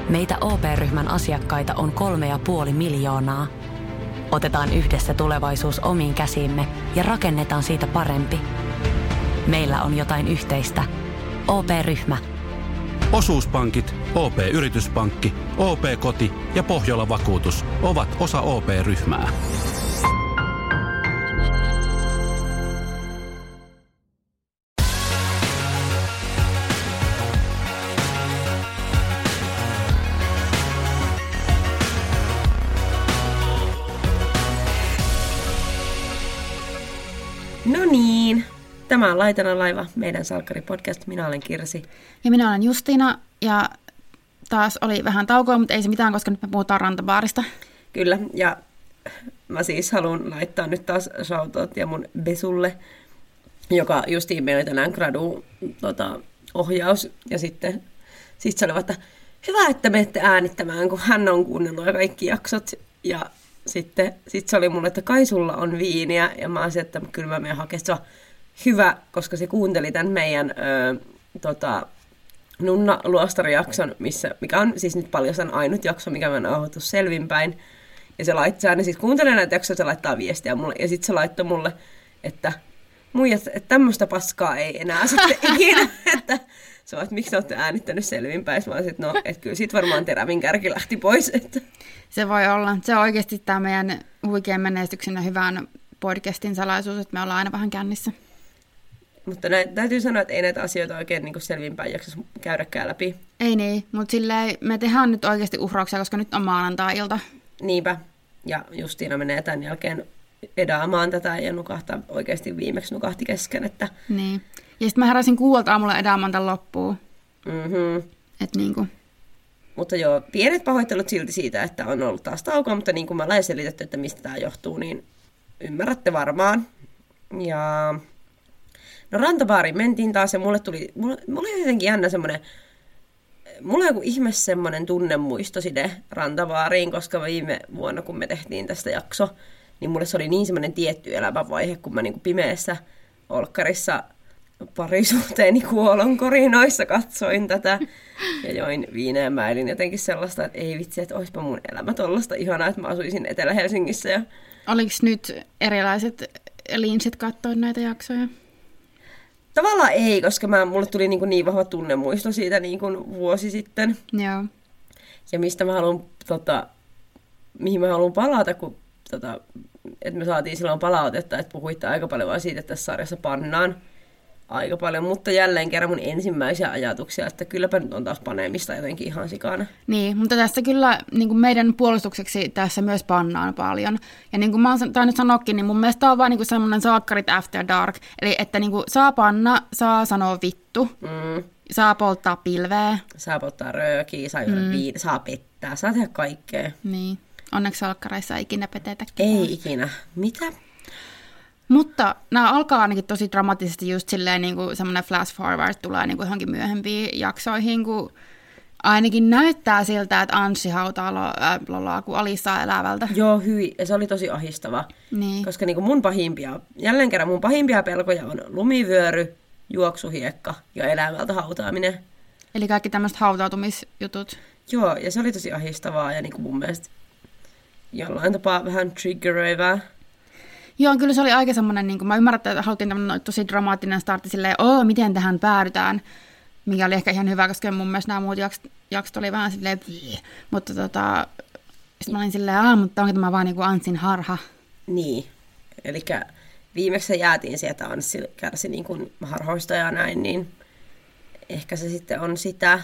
Meitä OP-ryhmän asiakkaita on 3,5 miljoonaa. Otetaan yhdessä tulevaisuus omiin käsiimme ja rakennetaan siitä parempi. Meillä on jotain yhteistä. OP-ryhmä. Osuuspankit, OP-yrityspankki, OP-koti ja Pohjola-vakuutus ovat osa OP-ryhmää. No niin, tämä on Laitana laiva, meidän salkkari-podcast. Minä olen Kirsi. Ja minä olen Justiina, ja taas oli vähän taukoa, mutta ei se mitään, koska nyt me puhutaan rantabaarista. Kyllä, ja mä siis haluan laittaa nyt taas shoutoutia mun Besulle, joka justiin meillä oli tänään gradu-ohjaus, ja sitten se oli että hyvä, että menette äänittämään, kun hän on kuunnellut kaikki jaksot, ja sitten se oli mulle, että kai sulla on viiniä, ja mä olisin, että kyllä mä menen hakemaan. Hyvä, koska se kuunteli tämän meidän Nunna Luostari-jakson, mikä on siis nyt paljastan ainut jakso, mikä mä oon nauhoitettu selvinpäin. Ja se siis kuuntelee näitä jaksoja, se laittaa viestiä mulle, ja sitten se laittoi mulle, että muijat, että tämmöistä paskaa ei enää sitten ikinä, että se on, että miksi olette äänittänyt selvinpäin. Mä olisin, että no, että kyllä siitä varmaan terävin kärki lähti pois. Että. Se voi olla. Se on oikeasti tämä meidän huikean menestyksen ja hyvän podcastin salaisuus, että me ollaan aina vähän kännissä. Mutta täytyy sanoa, että ei näitä asioita oikein niin selvinpäin jaksaisi käydäkään läpi. Ei niin, mutta silleen me tehdään nyt oikeasti uhrauksia, koska nyt on maanantai-ilta. Niinpä. Ja Justiina menee tämän jälkeen edaamaan tätä ja nukahtaa oikeasti viimeksi nukahti kesken. Että. Niin. Ja sitten mä heräsin 6 aamulla edaamaan tämän loppuun. Mm-hmm. Että niinku. Mutta joo, pienet pahoittelut silti siitä, että on ollut taas taukoa, mutta niin kuin mä olen selitetty, että mistä tämä johtuu, niin ymmärrätte varmaan. Ja no rantabaariin mentiin taas ja mulla oli jotenkin jännä semmoinen, mulla on joku ihme semmoinen tunnemuistoside rantabaariin, koska viime vuonna kun me tehtiin tästä jakso, niin mulle se oli niin semmoinen tietty elämänvaihe, kun mä niin kuin pimeässä olkkarissa parisuhteeni kuolonkorinoissa katsoin tätä ja join viinaa ja mä elin jotenkin sellaista, että ei vitsi, että olisipa mun elämä tollaista ihanaa, että mä asuisin Etelä-Helsingissä. Ja oliko nyt erilaiset linsit katsoa näitä jaksoja? Tavallaan ei, koska mulle tuli niin vahva tunnemuisto siitä niin kuin vuosi sitten. Joo. Ja mistä mä haluan, mihin mä haluan palata, kun että me saatiin silloin palautetta, että puhuitte aika paljon vaan siitä, että tässä sarjassa pannaan aika paljon, mutta jälleen kerran mun ensimmäisiä ajatuksia, että kylläpä nyt on taas paneemista jotenkin ihan sikana. Niin, mutta tässä kyllä niin kuin meidän puolustukseksi tässä myös pannaan paljon. Ja niin kuin mä oon tainnut sanoakin, niin mun mielestä on vaan niin kuin semmoinen saakkarit after dark. Eli että niin kuin saa panna, saa sanoa vittu, saa polttaa pilveä. Saa polttaa röökiä, saa juoda viiniä, saa pettää, saa tehdä kaikkea. Niin, onneksi salkkareissa ei ikinä petetä ketään. Ei ikinä. Mitä? Mutta nämä alkaa ainakin tosi dramaattisesti just silleen niin kuin semmoinen flash forward tulee niin kuin johonkin myöhempiin jaksoihin, kun ainakin näyttää siltä, että Anssi hautaa lolaa kuin Alissa elävältä. Joo, hyi. Ja se oli tosi ahistava. Niin. Koska niin kuin jälleen kerran mun pahimpia pelkoja on lumivyöry, juoksuhiekka ja elävältä hautaaminen. Eli kaikki tämmöiset hautautumisjutut. Joo, ja se oli tosi ahistavaa ja niin kuin mun mielestä jollain tapaa vähän triggeröivää. Joo, kyllä se oli aika semmoinen, niin kuin mä ymmärrän, että haluttiin tämmöinen tosi dramaattinen startti silleen, miten tähän päädytään, mikä oli ehkä ihan hyvä, koska mun mielestä nämä muut jaksot oli vähän silleen, mutta sitten mä olin silleen, mutta onko tämä vaan niin kuin Anssin harha? Niin, eli viimeksi jäätiin sieltä, että Anssi kärsi niin kuin harhoista ja näin, niin ehkä se sitten on sitä.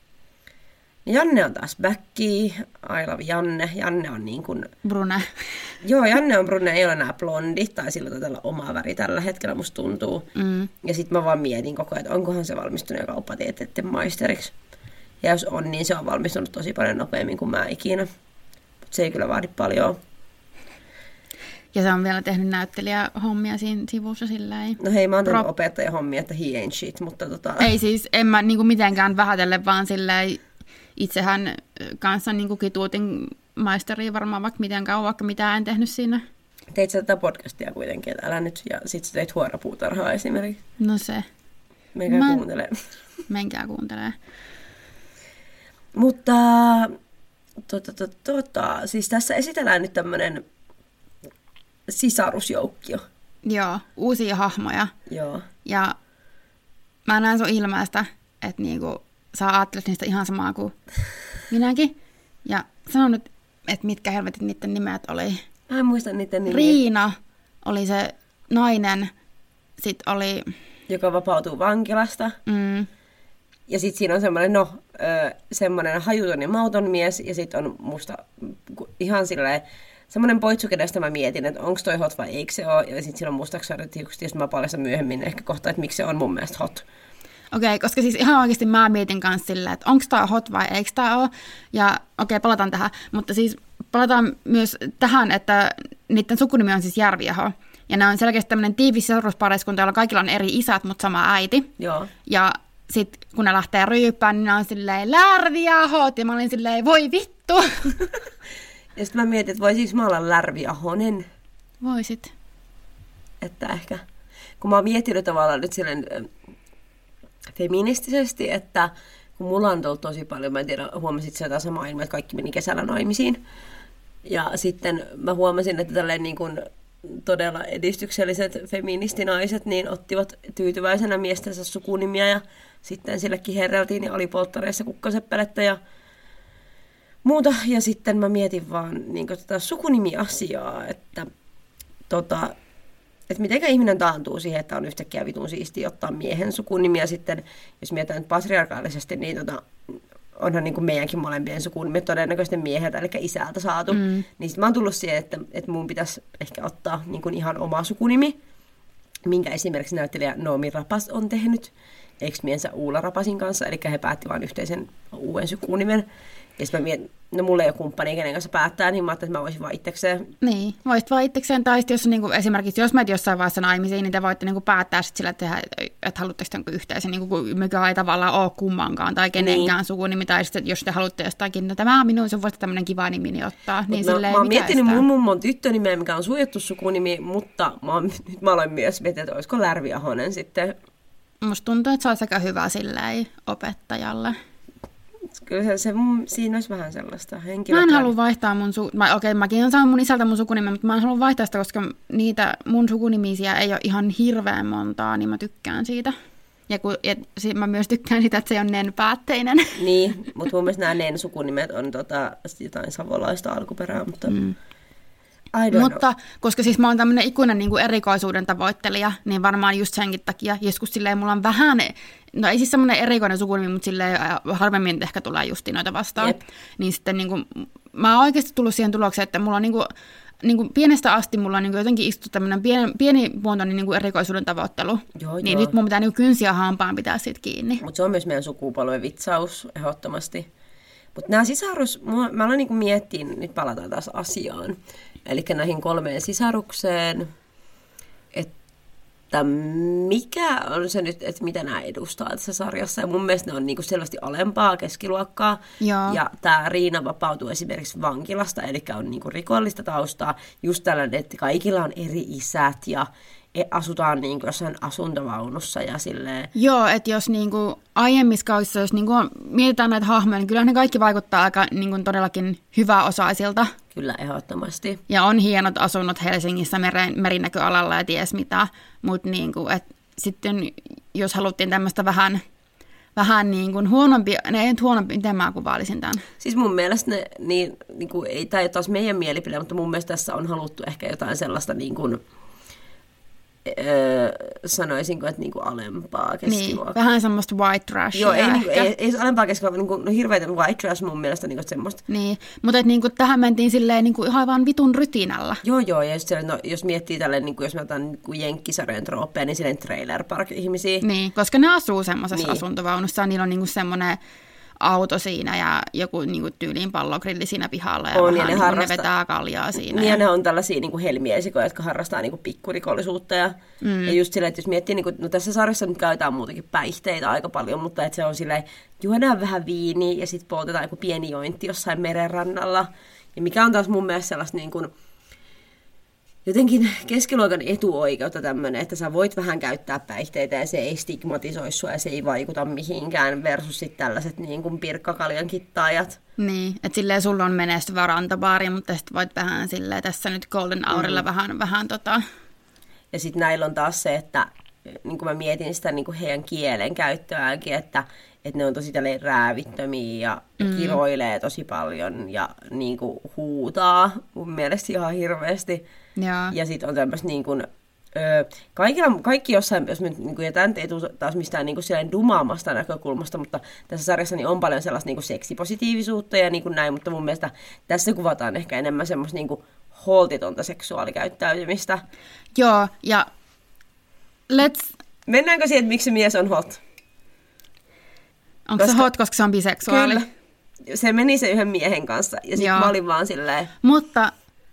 Janne on taas backi, I love Janne. Janne on niin kuin brune. Joo, Janne on brune, ei ole enää blondi, tai sillä tällä oma väri tällä hetkellä musta tuntuu. Ja sitten mä vaan mietin koko ajan, että onkohan se valmistunut kauppatieteiden maisteriksi. Ja jos on, niin se on valmistunut tosi paljon nopeammin kuin mä ikinä. Mutta se ei kyllä vaadi paljon. Ja se on vielä tehnyt näyttelijähommia siinä sivussa silleen. No hei, mä oon tehnyt opettajahommia, että he ain't shit, mutta Ei siis, en mä niinku mitenkään vähätelle, vaan silleen itsehän kanssa niinku kituutin maisteria varmaan vaikka miten kauan, vaikka mitään en tehnyt siinä. Teit sä tätä podcastia kuitenkin, että älä nyt, ja sit sä teit huorapuutarhaa esimerkiksi. No se. Menkää kuuntelee. Menkää kuuntelee. Mutta siis tässä esitellään nyt tämmöinen sisarusjoukkio. Joo, uusia hahmoja. Joo. Ja mä näen sun ilmeestä, että niinku, sä ajattelet niistä ihan samaa kuin minäkin. Ja sanon nyt, että mitkä helvetit niiden nimet oli. Mä en muista niiden nimiä. Riina oli se nainen, sit oli... Joka vapautuu vankilasta. Ja sitten siinä on semmoinen hajuton ja mauton mies, ja sitten on musta ihan silleen semmoinen poitsu, kenestä mä mietin, että onko toi hot vai eikö se ole. Ja sitten siinä on mustaksi hiukset, ja mä paljastan myöhemmin ehkä kohta, että miksi se on mun mielestä hot. Okei, koska siis ihan oikeasti mä mietin kanssa silleen, että onko tää hot vai eikö tää ole. Ja palataan tähän. Mutta siis palataan myös tähän, että niiden sukunimi on siis Järviaho. Ja ne on selkeästi tämmöinen tiivis sisaruspariskunta, jolla kaikilla on eri isät, mutta sama äiti. Joo. Ja sitten kun ne lähtee ryyppään, niin ne on silleen Lärviahot, ja mä olin silleen, voi vittu. Ja sitten mä mietin, että voisinko mä olla Lärviahonen. Voisit. Että ehkä, kun mä oon miettinyt tavallaan nyt silleen feministisesti, että kun mulla on tullut tosi paljon, mä en tiedä, huomasit sä jotain samaa ilmaa, että kaikki meni kesällä naimisiin. Ja sitten mä huomasin, että tälleen niin kuin todella edistykselliset feministinaiset niin ottivat tyytyväisenä miestensä sukunimiä ja sitten sillekin herreltiin ja oli polttareissa kukkaseppelettä ja muuta. Ja sitten mä mietin vaan niin tätä sukunimiasiaa, että mitenkä ihminen taantuu siihen, että on yhtäkkiä vitun siistiä ottaa miehen sukunimiä sitten, jos mietitään nyt patriarkaalisesti, niin onhan niin kuin meidänkin molempien sukunimet todennäköisesti mieheltä, eli isältä saatu. Niin sitten mä oon tullut siihen, että mun pitäisi ehkä ottaa niin kuin ihan oma sukunimi, minkä esimerkiksi näyttelijä Noomi Rapace on tehnyt ex-miensä Uula Rapasin kanssa, eli he päätti vain yhteisen uuden sukunimen. Ja sitten mä mietin, no mulla ei ole kumppania, kenen kanssa päättää, niin mä ajattelin, että mä voisin vaan itsekseen. Niin, voisit vaan itsekseen, tai jos niinku, esimerkiksi jos menet jossain vaiheessa naimisiin, niin te voitte niinku päättää sit sillä, että haluatteko jonkun yhteisen, niinku, mikä ei tavallaan ole kummankaan, tai kenenkään sukunimi, tai sitten jos te haluatte jostakin, no tämä on minun, se voisi tämmöinen kiva nimi niin ottaa. Niin mä oon miettinyt mun mummon tyttönimeä, mikä on suojattu sukunimi, mutta nyt mä aloin myös miettiä, että olisiko Lärviahonen sitten. Musta tuntuu, että se olisi aika hyvä silleen opettajalle. Kyllä siinä olisi vähän sellaista Mä en halua vaihtaa mäkin olen saanut mun isältä mun sukunimen, mutta mä en halua vaihtaa sitä, koska niitä mun sukunimisiä ei ole ihan hirveän montaa, niin mä tykkään siitä. Ja mä myös tykkään sitä, että se on nen-päätteinen. Niin, mutta mun mielestä nämä nen-sukunimet on jotain savolaista alkuperää, mutta... Mutta koska siis mä oon tämmönen ikuinen niin kuin erikoisuuden tavoittelija, niin varmaan just senkin takia joskus silleen mulla on vähän, no ei siis semmoinen erikoinen sukunimi, mutta silleen harvemmin ehkä tulee justi noita vastaan. Jep. Niin sitten niin kuin, mä oon oikeasti tullut siihen tulokseen, että mulla on niin kuin pienestä asti mulla on niin kuin jotenkin istu tämmöinen pienimuotoinen niin kuin erikoisuuden tavoittelu. Niin nyt mun pitää niin kuin kynsiä hampaan pitää siitä kiinni. Mutta se on myös meidän sukupolven vitsaus ehdottomasti. Mutta nämä mä aloin niin kuin miettiä, nyt palataan taas asiaan. Eli näihin 3 sisarukseen, että mikä on se nyt, että mitä nämä edustaa tässä sarjassa. Ja mun mielestä ne on niinku selvästi alempaa keskiluokkaa. Joo. Ja tämä Riina vapautuu esimerkiksi vankilasta, eli on niinku rikollista taustaa. Just tällainen, että kaikilla on eri isät ja asutaan niinku jossain asuntovaunussa ja silleen. Joo, että jos niinku aiemmissa kausissa, jos niinku mietitään näitä hahmoja, niin kyllä ne kaikki vaikuttaa aika niinku todellakin hyväosaisilta. Kyllä, ehdottomasti. Ja on hienot asunnot Helsingissä merinäköalalla ja ties mitä, mutta niinku, sitten jos haluttiin tämmöistä vähän niin kuin miten mä kuvailisin tämän? Siis mun mielestä ei tämä ole taas meidän mielipide, mutta mun mielestä tässä on haluttu ehkä jotain sellaista niin kuin, sanoisinko, että niinku alempaa keskiluokkaa. Niin, vähän semmoista white trashia. Joo, ei se alempaa keskiluokkaa, niin hirveitä white trash mun mielestä niinku semmoista. Niin, mutta niinku, tähän mentiin silleen niinku ihan vaan vitun rytinällä. Joo, ja just siellä, jos miettii tälleen, niinku, jos mä otan niinku jenkkisarjojen trooppeja, niin silleen trailer park ihmisiä. Niin, koska ne asuu semmoisessa asuntovaunussa, niillä on niinku semmoinen auto siinä ja joku niinku tyyliin pallogrilli siinä pihalla ja vähän ne vetää kaljaa siinä. Niin ja ne on tällaisia niinku helmiesikoja, jotka harrastaa niinku pikkurikollisuutta ja just silleen, että jos miettii, niinku, no tässä sarjassa nyt käytetään muutenkin päihteitä aika paljon, mutta että se on silleen, juodaan vähän viiniä ja sitten poltetaan joku pieni jointti jossain merenrannalla. Ja mikä on taas mun mielestä sellaista niin kuin, jotenkin keskiluokan etuoikeutta tämmöinen, että sä voit vähän käyttää päihteitä ja se ei stigmatisoi sua ja se ei vaikuta mihinkään versus sitten tällaiset niin kuin pirkkakaljan kittaajat. Niin, että silleen sulla on menestyvä rantabaari, mutta sitten voit vähän silleen tässä nyt Golden Hourilla vähän Ja sitten näillä on taas se, että niin kuin mä mietin sitä niin kuin heidän kielen käyttöäänkin, että ne on tosi tälleen räävittömiä ja kiroilee tosi paljon ja niin kuin huutaa mun mielestä ihan hirveästi. Ja sitten on tämmöistä niin kuin, kaikki jossain, jos me niin ja tämän ei tule taas mistään niin kuin dumaamasta näkökulmasta, mutta tässä sarjassa niin on paljon sellaista niin kuin seksipositiivisuutta ja niin kuin näin, mutta mun mielestä tässä kuvataan ehkä enemmän semmoista niin kuin holtitonta seksuaalikäyttäytymistä. Joo, ja mennäänkö siihen, että miksi mies on hot? Onko se hot, koska se on biseksuaali? Kyllä. Se meni se yhden miehen kanssa ja sitten mä olin vaan silleen... Mutta...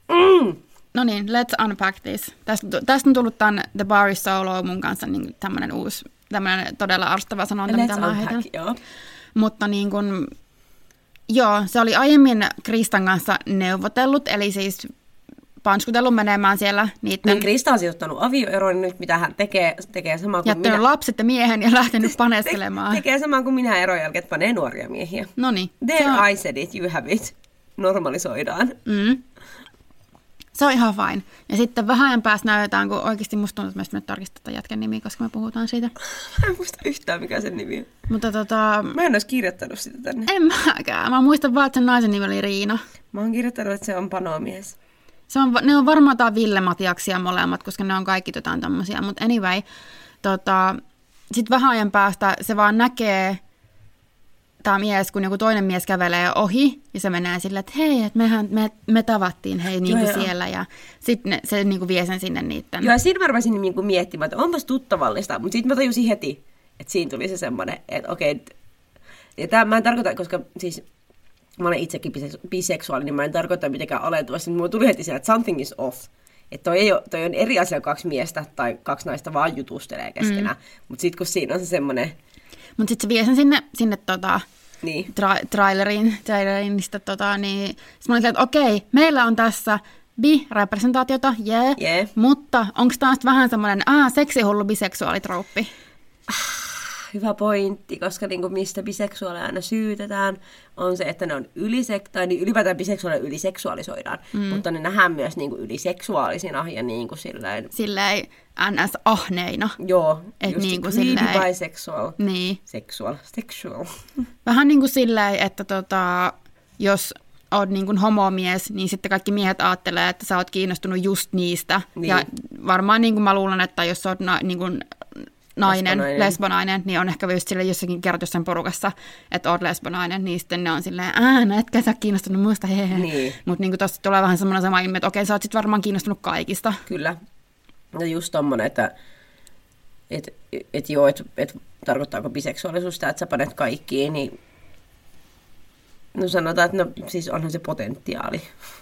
No niin, let's unpack this. Tästä on tullut tämän The Bar is Solo mun kanssa niin tämmöinen uusi, tämmöinen todella arstava sanonta, mitä mä heitän. Mutta niin kuin, joo, se oli aiemmin Kristan kanssa neuvotellut, eli siis panskutellut menemään siellä niiden... Niin Krista on sijoittanut avioeroon, niin nyt mitä hän tekee samaa kuin jättänyt minä. lapset ja miehen ja lähtenyt paneskelemaan. Tekee samaa kuin minä eron jälkeen, että panee nuoria miehiä. Noniin. There I said it, you have it. Normalisoidaan. Se on ihan fine. Ja sitten vähän ajan päästä näytetään, kun oikeasti musta tuntuu, että me nyt tarkistetaan jätkän nimi, koska me puhutaan siitä. Mä en muista yhtään, mikä sen nimi on. Mutta mä en olisi kirjoittanut sitä tänne. En mäkään. Mä muistan vaan, että sen naisen nimi oli Riina. Mä oon kirjoittanut, että se on panomies. Ne on varmaan Ville Matiaksia molemmat, koska ne on kaikki jotain tämmöisiä. Mutta anyway, sitten vähän ajan päästä se vaan näkee tämä mies, kun joku toinen mies kävelee ohi, ja se menee silleen, että hei, että me tavattiin siellä, ja sitten se niin kuin vie sen sinne niitten. Joo, ja siinä varmaan niin kuin miettimään, että onpas tuttavallista, mutta sitten mä tajusin heti, että siinä tuli se semmoinen, että okei, ja tämä mä en tarkoita, koska siis mä olen itsekin biseksuaali, niin mä en tarkoita mitenkään alentuvasti, mutta mulla tuli heti siellä, että something is off. Että toi on eri asia, 2 miestä tai 2 naista vaan jutustelee keskenään, mutta sitten kun siinä on se semmoinen... Mutta sitten se vie sen sinne niin. traileriin, niin sitten niin sit mä olin, että okei, meillä on tässä bi-representaatiota, mutta onko tämä vähän semmoinen seksihullu biseksuaalitrouppi? Hyvä pointti, koska niin mistä biseksuaaleja aina syytetään, on se, että ne on tai niin ylipäätään biseksuaaleja yliseksuaalisoidaan, mutta ne nähdään myös niin yliseksuaalisina ja niin kuin silleen NS-ahneina. Joo, just niin kuin silleen. Bisexual. Niin. Sexual. Vähän niin kuin silleen, että jos oot niin kuin homomies, niin sitten kaikki miehet ajattelee, että sä oot kiinnostunut just niistä. Niin. Ja varmaan niin kuin mä luulen, että jos oot niin kuin lesbonainen, niin on ehkä just silleen jossakin kerrot jossain porukassa, että oot lesbonainen, niin sitten ne on silleen, etkä sä kiinnostunut muista, hehe. Niin. Mutta niin tuossa tulee vähän semmoinen sama ilme, että okei, sä oot sit varmaan kiinnostunut kaikista. Kyllä. Ja just tommonen, että tarkoittaako biseksuaalisuus sitä, että sä panet kaikkiin, niin no sanotaan, että siis onhan se potentiaali.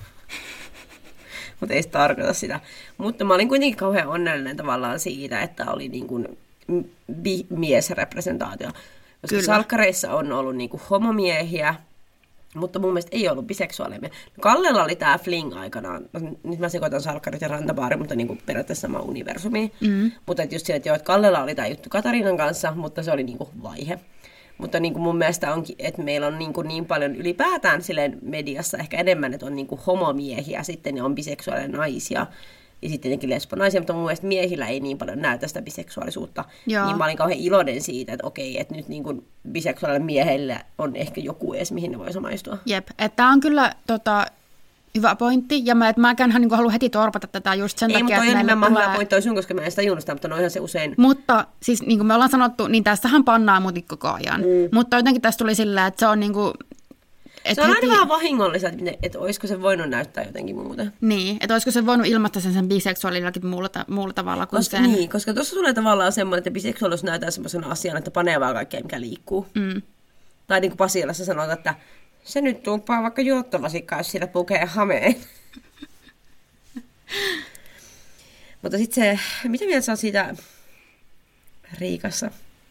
Mutta ei se tarkoita sitä. Mutta mä olin kuitenkin kauhean onnellinen tavallaan siitä, että oli niin kuin miesrepresentaatio. Koska kyllä. Salkkareissa on ollut niin kuin homomiehiä, mutta mun mielestä ei ollut biseksuaaleja. Kallella oli tää fling aikanaan. Nyt mä sekoitan salkkarit ja rantabaari, mutta niin kuin periaatteessa sama universumi. Mutta just sillä, että Kallella oli tää juttu Katariinan kanssa, mutta se oli niin kuin vaihe. Mutta niin kuin mun mielestä onkin, että meillä on niin paljon ylipäätään silleen mediassa ehkä enemmän, että on niin kuin homomiehiä, sitten ne on biseksuaaleja naisia ja sitten tietenkin lesbonaisia, mutta mun mielestä miehillä ei niin paljon näytä sitä biseksuaalisuutta. Joo. Niin mä olin kauhean iloinen siitä, että okei, että nyt niin kuin biseksuaalilla miehellä on ehkä joku edes, mihin ne voi samaistua. Jep, että tää on kyllä hyvä pointti, ja mäkään niin halua heti torpata tätä just sen takia, että meillä tulee... Ei, mutta hyvä pointti olisi sun, koska mä en sitä junnustaa, mutta noihan se usein... Mutta siis niin kuin me ollaan sanottu, niin tässähän pannaa mutin koko ajan. Mutta jotenkin tässä tuli silleen, että se on niin kuin... Se on aina vähän vahingollista, että olisiko se voinut näyttää jotenkin muuta. Niin, että olisiko se voinut ilmaista sen biseksuaalillakin muulla tavalla kuin sen. Niin, koska tuossa tulee tavallaan semmoinen, että biseksuaalisuus näyttää semmoisen asian, että panee vaan kaikkea, mikä liikkuu. Tai niin kuin Pasilassa sanotaan, että se nyt tuuppaa vaikka juottavasikkaa, jos siitä pukee hameen. Mutta sitten se, mitä mieltä sä oot siitä Riikassa?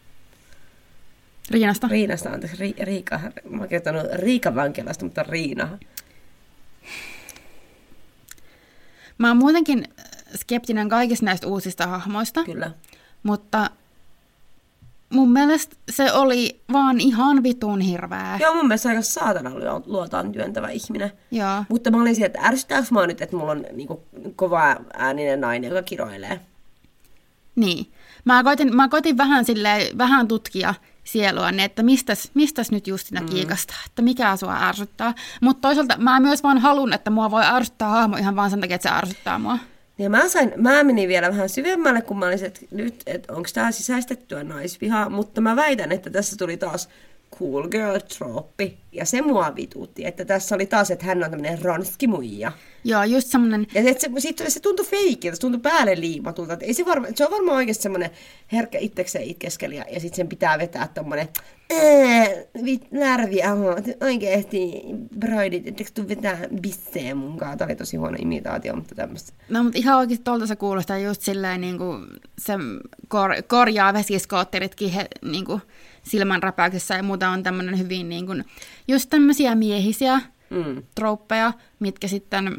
Riinasta, anteeksi. Riika. Mä oon kertonut Riikan vankilasta, mutta Riina. Mä oon muutenkin skeptinen kaikista näistä uusista hahmoista. Kyllä. Mutta mun mielestä se oli vaan ihan vitun hirveä. Joo, mun mielestä aika saatana luotaan työntävä ihminen. Joo. Mutta mä olin sieltä, että ärsyttääkö mä nyt, että mulla on niinku kova ääninen nainen, joka kiroilee. Niin. Mä koitin vähän tutkia sieluani, että mistäs nyt Justina kiikastaa, että mikä sua ärsyttää. Mutta toisaalta mä myös vaan halun, että mua voi ärsyttää hahmo ihan vaan sen takia, että se ärsyttää mua. Ja mä menin vielä vähän syvemmälle, kun mä olisin, että nyt, että onko tää sisäistettyä naisvihaa, mutta mä väitän, että tässä tuli taas cool girl-trooppi, ja se mua vituutti, että tässä oli taas, että hän on tämmönen ronski-muija. Joo, just semmonen. Ja se tuntui feikiltä, se tuntui päälle liimatulta, että ei se on varmaan oikeasti semmonen herkkä itsekseen itkeskelijä, ja sitten sen pitää vetää tommonen närviä, oikeesti broidit, etteikö tuu vetää bisseen munkaan. Tämä oli tosi huono imitaatio, mutta tämmöistä. No, mutta ihan oikeasti tuolta se kuulostaa just silleen, niin kuin se korjaa vesiskootteritkin niin kuin silmänräpäyksessä ja muuta on tämmöinen hyvin niin kuin, just tämmöisiä miehisiä trouppeja, mitkä sitten,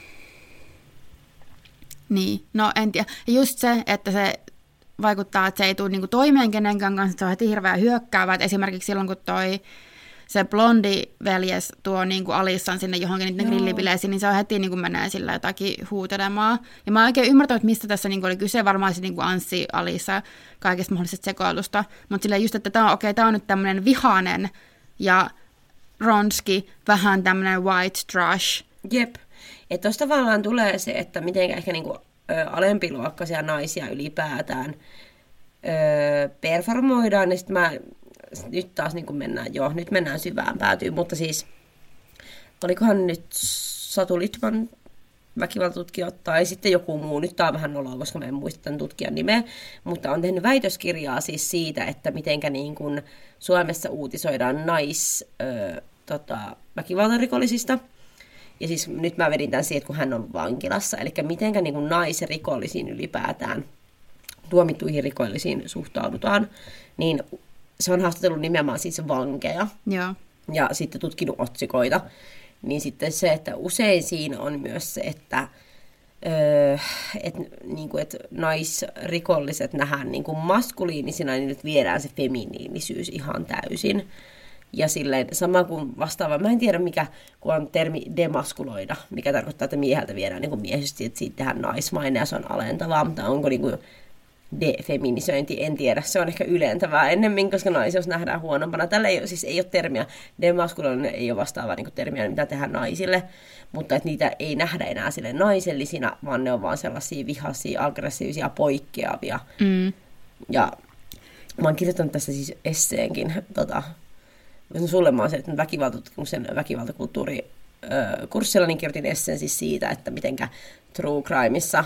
niin, no en tiedä. Ja just se, että se vaikuttaa, että se ei tule niinku toimeen kenenkään kanssa, että se on heti hirveän hyökkäävä. Et esimerkiksi silloin, kun se blondi veljes tuo niinku Alissan sinne johonkin niiden grillipileisiin, niin se on heti niinku menee sillä jotakin huutelemaan. Ja mä en oikein ymmärtänyt, että mistä tässä niinku oli kyse, varmaan se niinku Anssi, Alissa, kaikesta mahdollisesta sekoilusta. Mutta silleen just, että tää on nyt tämmöinen vihainen ja ronski, vähän tämmöinen white trash. Jep. Että tuossa tavallaan tulee se, että miten ehkä niinku alempiluokkaisia naisia ylipäätään performoidaan, ja sitten nyt taas niin nyt mennään syvään päätyyn, mutta siis olikohan nyt Satu Litman väkivaltatutkija tai sitten joku muu, nyt tämä on vähän noloa, koska mä en muista tämän tutkijan nimeä, mutta on tehnyt väitöskirjaa siis siitä, että mitenkä niin kuin Suomessa uutisoidaan väkivaltarikollisista. Ja siis nyt mä vedin tämän siihen, kun hän on vankilassa. Eli mitenkä niin kuin naisrikollisiin ylipäätään, tuomittuihin rikollisiin suhtaudutaan, niin se on haastatellut nimenomaan siis vankeja. Joo. Ja sitten tutkinut otsikoita. Niin sitten se, että usein siinä on myös se, että naisrikolliset nähdään niin kuin maskuliinisina, niin nyt viedään se feminiinisyys ihan täysin. Ja silleen sama kuin vastaava, mä en tiedä mikä, kun on termi demaskuloida, mikä tarkoittaa, että mieheltä viedään niin kuin miehisesti, että siitä tehdään naismainen ja se on alentavaa, mutta onko niin kuin defeminisointi, en tiedä, se on ehkä ylentävää ennemmin, koska naisuus nähdään huonompana. Tällä ei ole termiä, demaskuloinen ei ole vastaavaa niin kuin termiä, mitä tehdään naisille, mutta että niitä ei nähdä enää sille naisellisina, vaan ne on vaan sellaisia vihaisia, aggressiivisia, poikkeavia. Ja mä oon kirjoittanut tästä siis esseenkin, sulle mä oon se, että väkivaltatutkimuksen väkivaltakulttuurikurssilla niin kirjoitin esseen siis siitä, että mitenkä True Crimeissa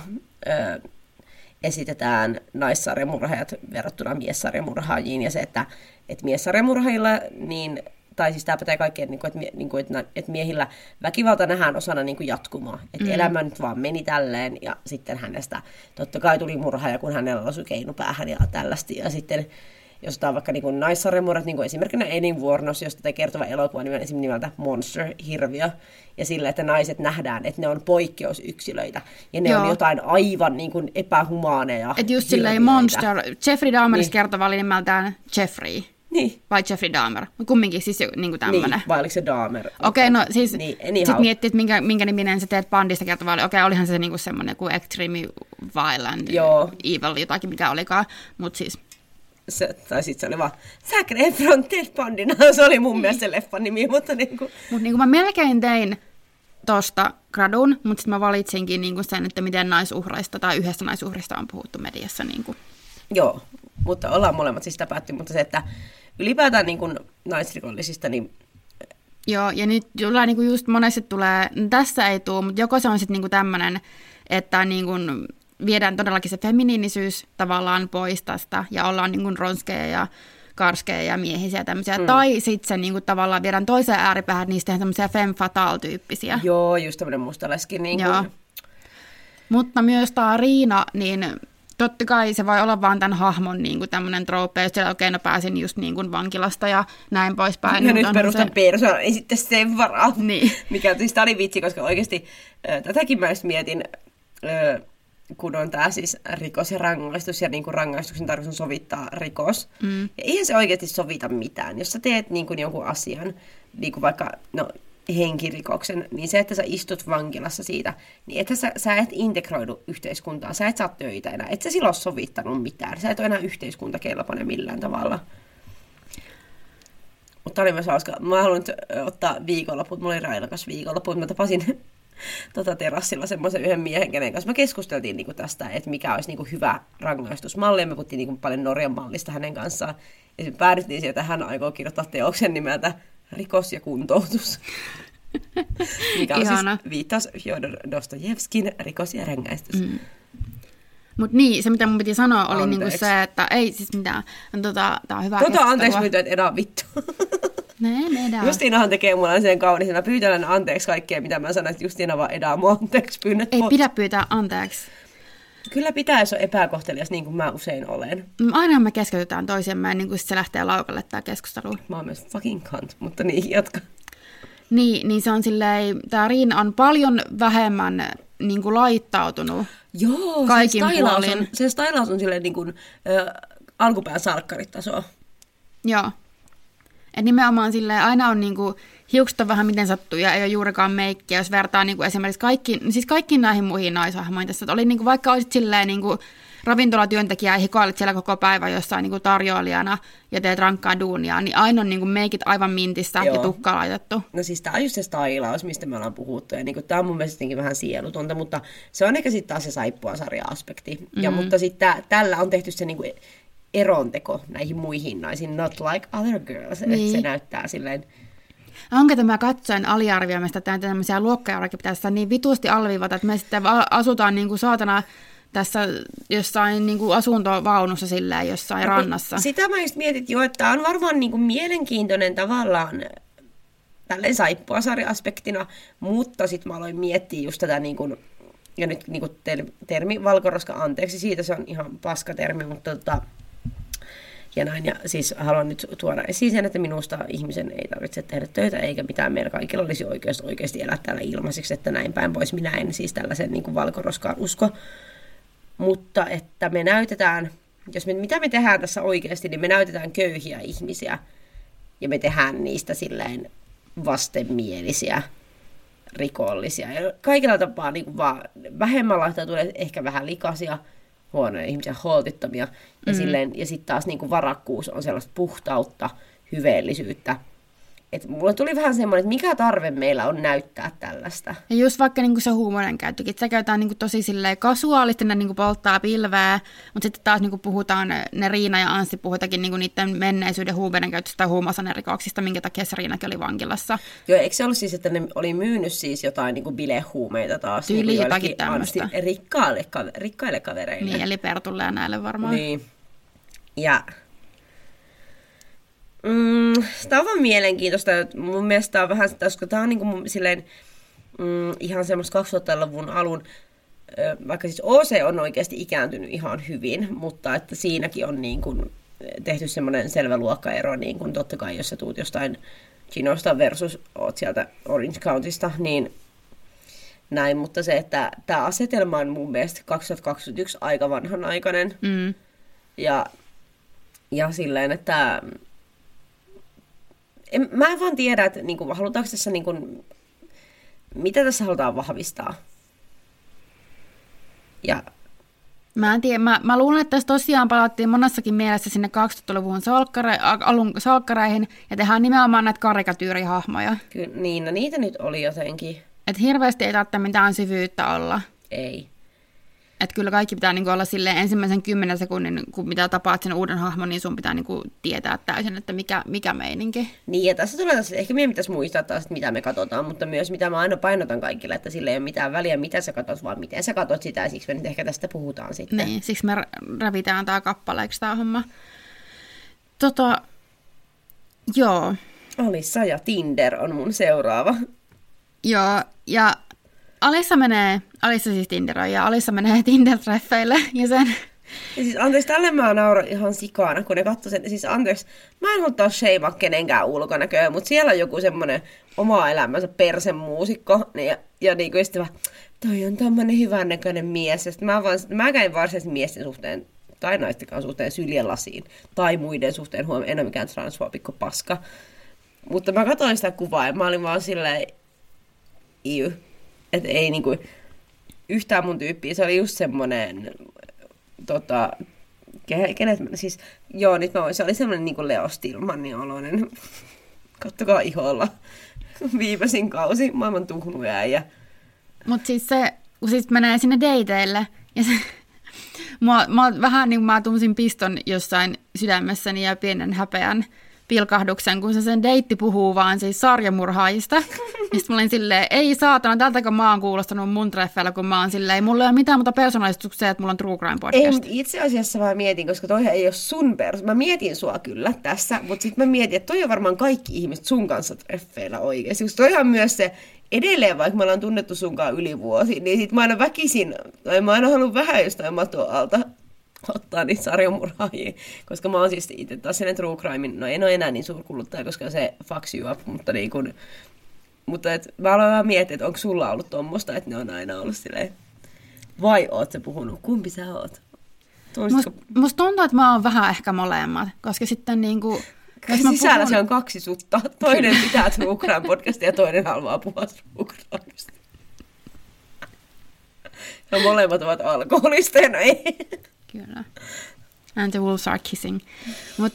esitetään naissarjamurhaajat verrattuna miessarjamurhaajiin, ja se, että miessarjamurhaajilla, niin, tai siis tämä pätee kaikkeen, että miehillä väkivalta nähdään osana niin kuin jatkumoa, että elämä nyt vaan meni tälleen, ja sitten hänestä totta kai tuli murhaaja, kun hänellä osui keinu päähän ja tällaista, ja sitten jos otetaan vaikka niin naissarjamurhat, niin esimerkkinä elinvuornos, josta tämä kertova elokuva nimeltä Monster, hirviö, ja sillä, että naiset nähdään, että ne on poikkeusyksilöitä, ja ne on jotain aivan niin kuin epähumaaneja. Että just silleen Monster, Jeffrey Dahmeris kertova oli nimeltään Jeffrey. Niin. Vai Jeffrey Dahmer. Kumminkin siis niin tämmöinen. Niin, vai oliko se Dahmer? Okei, no siis niin, sitten miettii, että minkä niminen se Ted Bundista kertova oli. Okei, olihan se niinku semmoinen kuin extreme violent, evil jotakin, mikä olikaan, mutta siis tai sitten se oli vaan Zac Efron Ted Bundina, se oli mun mielestä se leffan nimi, mutta niinku. Mutta niinku mä melkein tein tosta gradun, mutta sitten mä valitsinkin niinku sen, että miten naisuhraista tai yhdestä naisuhrista on puhuttu mediassa. Niinku. Joo, mutta ollaan molemmat siis sitä päätty, mutta se, että ylipäätään niinku naisrikollisista, niin joo, ja nyt niinku just monesti tulee, tässä ei tule, mutta joko se on sitten niinku tämmöinen, että niinku viedään todellakin se feminiinisyys tavallaan pois tästä ja ollaan niin kuin ronskeja ja karskeja ja miehisiä ja tämmöisiä. Tai sitten se niin kuin tavallaan viedään toiseen ääripäähän, niistä tehdään tämmöisiä femme fatale-tyyppisiä. Joo, just tämmöinen mustaleskin. Niin kuin. Mutta myös tämä Riina, niin totta kai se voi olla vaan tämän hahmon niin kuin tämmöinen trope, jos siellä no pääsin just niin kuin vankilasta ja näin poispäin. Ja nyt perustan persoonan, ei sitten sen varaa. Niin. Mikä siis tämä oli vitsi, koska oikeasti tätäkin mä just mietin, kun on tämä siis rikos ja rangaistus, ja niin kuin rangaistuksen tarkoitus on sovittaa rikos. Ja eihän se oikeasti sovita mitään. Jos sä teet niin kuin jonkun asian, niin kuin vaikka henkirikoksen, niin se, että sä istut vankilassa siitä, niin että sä et integroidu yhteiskuntaan, sä et saa töitä enää, et sä silloin ole sovittanut mitään, sä et ole enää yhteiskuntakelpoinen millään tavalla. Mutta oli myös hauska. Mä haluan nyt ottaa viikonloput, mulla oli railakas viikonloppu, mä tapasin terassilla semmoisen yhden miehen, kenen kanssa me keskusteltiin niinku tästä, että mikä olisi niinku hyvä rangaistusmalli, ja me puhuttiin niinku paljon Norjan mallista hänen kanssaan, ja sitten päädyttiin siihen, että hän aikoo kirjoittaa teoksen nimeltä Rikos ja kuntoutus, mikä on Ihana. siis viittaus Fjodor Dostojevskin Rikos ja rangaistus. Mutta niin, se mitä mun piti sanoa oli niinku Anteeksi. se, että ei siis mitään, tää on hyvä keskustelua. Anteeksi pyytää, että edä vittu. Ne edää. Justiinahan tekee mulle sen kaunis, että mä pyytän anteeksi kaikkea, mitä mä sanoin, että Justiina vaan edää mua anteeksi pyynnöt. Ei pidä pyytää anteeksi. Kyllä pitää, jos on epäkohtelias, niin kuin mä usein olen. Aina me keskitytään toisiamme ja niin kuin se lähtee laukalle tämä keskustelu. Mä oon myös fucking cunt, mutta niin, jatka. Niin se on silleen, tämä Riina on paljon vähemmän niin kuin laittautunut. Joo, kaikin puolin. Se stylaus on silleen niin kuin alkupään salkkaritasoa. Joo. Et nimenomaan silleen aina on niinku, hiukset on vähän miten sattuu ja ei ole juurikaan meikkiä, jos vertaa niinku esimerkiksi kaikkiin näihin muihin naishahmoihin tässä. Että oli niinku, vaikka olisit silleen niinku ravintolatyöntekijä ja hikoilit siellä koko päivä jossain niinku tarjoilijana ja teet rankkaa duunia, niin aina on niinku meikit aivan mintissä ja tukka laitettu. No siis tää on just se stylaus, mistä me ollaan puhuttu. Ja niinku, tää on mun mielestä vähän sielutonta, mutta se on ehkä sitten taas se saippuasarja-aspekti. Ja mutta sitten tällä on tehty se niinku eronteko näihin muihin naisiin, not like other girls, niin. Että se näyttää silleen. Onko tämä katsoen aliarvioimista, että tämmöisiä luokkajaurakin pitäisi niin vitusti alviivata, että me sitten asutaan niin kuin saatana tässä jossain niin kuin asuntovaunussa silleen jossain rannassa. Sitä mä just mietin jo, että on varmaan niin kuin mielenkiintoinen tavallaan tälleen saippuasarja-aspektina, mutta sitten mä aloin miettiä just tätä niin kuin, ja nyt niin kuin termi valkoroska, anteeksi, siitä se on ihan paska termi, mutta ja näin, ja siis haluan nyt tuoda esiin sen, että minusta ihmisen ei tarvitse tehdä töitä, eikä mitään meillä kaikilla olisi oikeus oikeasti elää täällä ilmaiseksi, että näin päin pois. Minä en siis tällaisen niin kuin valkoroskaan usko. Mutta että me näytetään, mitä me tehdään tässä oikeasti, niin me näytetään köyhiä ihmisiä, ja me tehdään niistä silleen vastenmielisiä, rikollisia. Ja kaikilla tapaa niin kuin vaan vähemmän tulee ehkä vähän likaisia, huonoja ihmisiä, holtittomia. Ja sitten taas niin kuin varakkuus on sellaista puhtautta, hyveellisyyttä. Et mulle tuli vähän semmoinen, että mikä tarve meillä on näyttää tällaista. Ja just vaikka niinku se huumorin käyttökin, se käytetään niinku tosi kasuaalisti, ne niinku polttaa pilveä, mutta sitten taas niinku puhutaan, ne Riina ja Anssi puhutakin niinku niiden menneisyyden huumeiden käytöstä tai huumausainerikoksista, minkä takia se Riinakin oli vankilassa. Joo, eikö se ollut siis, että ne oli myynyt siis jotain niinku bilehuumeita taas? Tyyli niinku jotakin tämmöistä. Rikkaille kavereille. Niin, eli Pertulle ja näille varmaan. Niin. Ja tämä on vaan mielenkiintoista. Mun mielestä tämä on vähän, koska tämä on niinku silleen, ihan semmoista 2000-luvun alun, vaikka siis OC on oikeasti ikääntynyt ihan hyvin, mutta että siinäkin on niin kuin tehty semmoinen selvä luokkaero, niin kuin totta kai jos sä tuut jostain Chinosta versus oot sieltä Orange Countysta, niin näin, mutta se, että tämä asetelma on mun mielestä 2021 aika vanhanaikainen. Ja silleen, että mä en vaan tiedä, että niin kuin, halutaanko tässä, niin kuin, mitä tässä halutaan vahvistaa. Ja mä en tiedä, mä luulen, että tässä tosiaan palattiin monessakin mielessä sinne 2000-luvun alun salkkareihin ja tehdään nimenomaan näitä karikatyyrihahmoja. Kyllä, niin, no niitä nyt oli jotenkin. Että hirveästi ei tarvitse mitään syvyyttä olla. Ei. Että kyllä kaikki pitää niinku olla silleen ensimmäisen 10 sekunnin, kun mitä tapaat sen uuden hahmon, niin sun pitää niinku tietää täysin, että mikä meininki. Niin, ja tässä tulee taas, ehkä meidän pitäisi muistaa taas, että mitä me katsotaan, mutta myös mitä mä aina painotan kaikille, että sillä ei ole mitään väliä, mitä sä katsot, vaan miten sä katsot sitä, ja siksi me nyt ehkä tästä puhutaan sitten. Niin, siksi me rävitään tää kappaleeksi tää homma. Joo. Alissa ja Tinder on mun seuraava. Joo, ja Alissa siis Tinderoi, ja Alissa menee Tinder-treffeille, ja sen... Ja siis anteeksi, tälle mä nauran ihan sikana, kun ne katsoi sen. Siis anteeksi, mä en halua taas sheimaa kenenkään ulkonäköä, mutta siellä on joku semmoinen oma elämänsä persemuusikko, ja niin kuin sitten toi on tommonen hyvännäköinen mies. Ja mä käin varsinaisesti miesten suhteen tai naistenkaan suhteen syljelasiin. Tai muiden suhteen, en ole mikään transfoobikko paska. Mutta mä katsoin sitä kuvaa ja mä olin vaan silleen, että ei niinku yhtään mun tyyppiä. Se oli just semmonen, siis, joo, nyt se oli semmonen niinku Leo Stillmanin oloinen. Kattokaa iholla. Viimeisin kausi, maailman tuhnuja äijä. Mut siis se, kun siis menee sinne dateille, ja se, mä vähän niin kuin mä tunsin piston jossain sydämessäni ja pienen häpeän pilkahduksen, kun se sen deitti puhuu vaan siis sarjamurhaajista. Ja sitten mä olin silleen, ei saatana, tältäkö mä oon kuulostanut mun treffeillä, kun mä oon silleen, mulla ei ole mitään muuta persoonallisuutta, että mulla on True Crime podcast. Ei, mutta itse asiassa mä mietin, koska toihan ei ole sun mä mietin sua kyllä tässä, mutta sitten mä mietin, että toi on varmaan kaikki ihmiset sun kanssa treffeillä oikeasti. Koska toihan myös se, edelleen vaikka me ollaan tunnettu sunkaan yli vuosi, niin sit mä aina väkisin, tai mä aina haluan vähän jostain maton alta ottaa niitä sarjamurhaajia, koska mä oon siis itse taas sellainen True Crimein, no en ole enää niin suurkuluttaja, koska se fucks you up, mutta niin kun, mutta et, mä aloin vähän miettiä, että onko sulla ollut tommoista, että ne on aina ollut silleen, vai oot sä puhunut, kumpi sä oot? Musta tuntuu, että mä oon vähän ehkä molemmat, koska sitten niinku... Sisällä se on kaksi sutta, toinen pitää True Crime podcastia ja toinen haluaa puhua True Crimesta. Ja molemmat ovat alkoholisteja, no ei. Kyllä. And the wolves are kissing. Mutta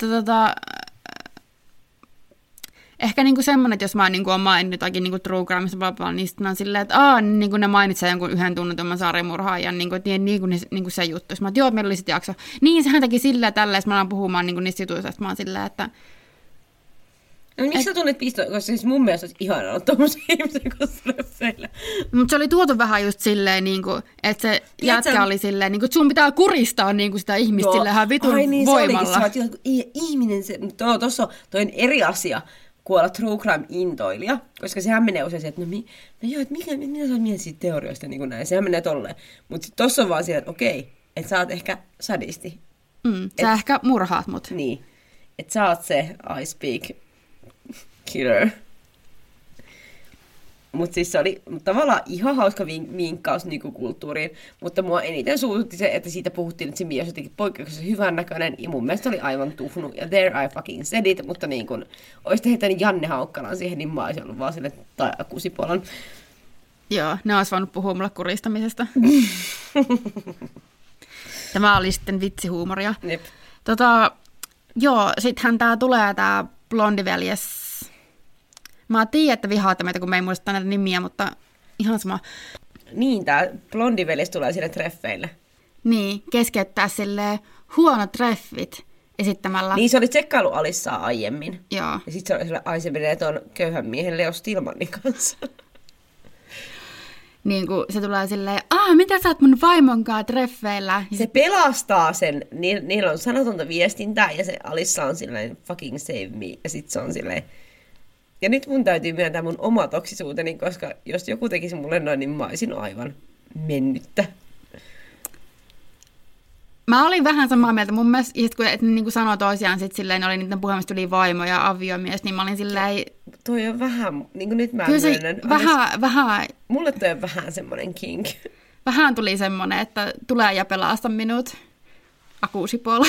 ehkä niinku semmoinen, että jos mä niinku oon maininnut jotakin niinku True Crimesta, niin sitten on silleen, että niinku ne mainitsee jonkun yhden tunnetumman sarjamurhaajan, niinku se juttu. Mä oon, joo, meillä oli sitten jakso. Niin, sehän teki silleen tälleen, että mä alan puhumaan niinku niistä jutuista, että mä oon silleen, että... No, miksi sä tunnet pistoa? Koska siis mun mielestä olisi ihanaa olla tommosia ihmisiä kostreffeillä. Mutta se oli tuotu vähän just silleen, niinku, että se jätkä oli silleen, niinku, että sun pitää kuristaa niinku, sitä ihmistä silleen ihan vitun voimalla. Ai niin, se olikin, ihminen, tuossa on eri asia kuin olla True Crime-intoilija, koska sehän menee usein se, että mitä sä oot mieltä siitä teorioista, niin kuin näin, sehän menee tolleen. Mutta sitten tossa on vaan siellä, että okei, että sä oot ehkä sadisti. Sä ehkä murhaat mut. Niin, että sä oot se I speak killer. Mutta siis se oli tavallaan ihan hauska vinkkaus nykykulttuuriin, mutta mua eniten suututti se, että siitä puhuttiin, että se mies jotenkin poikkeuksellisen hyvän näköinen, ja mun mielestä oli aivan tuhnu, ja there I fucking said it, mutta niin kun olisitte heittänyt Janne Haukkalan siihen, niin mä olisin ollut vaan sille tai kusipuolan. Joo, ne olisi voinut puhua mulle kuristamisesta. Tämä oli sitten vitsihuumoria. Jep. Joo, sittenhän tää tulee tää blondiveljes. Mä tiedän, että vihaatte meitä, kun me ei muista näitä nimiä, mutta ihan sama. Niin, tää blondiveljes tulee sinne treffeille. Niin, keskeyttää silleen huonot treffit esittämällä. Niin, se oli tsekkailu Alissaa aiemmin. Joo. Ja sit se oli silleen, se menee ton köyhän miehen Leo Stillmanin kanssa. Niin kuin se tulee silleen, mitä sä oot mun vaimonkaan treffeillä? Se pelastaa sen, niillä on sanotonta viestintää ja se Alissa on silleen fucking save me. Ja sit se on silleen, ja nyt mun täytyy myöntää mun oma toksisuuteni, koska jos joku tekisi mulle noin, niin mä olisin aivan mennyttä. Mä olin vähän samaa mieltä. Mun mielestä, kun niin kuin sanoi toisiaan, sit silleen oli niiden puhemista tuli vaimo ja aviomies, niin mä olin silleen... Toi on vähän, niin kuin nyt mä myönnän. Vähän. Mulle toi on vähän semmoinen kink. Vähän tuli semmoinen, että tulee ja pelasta minut. Akuusipuola.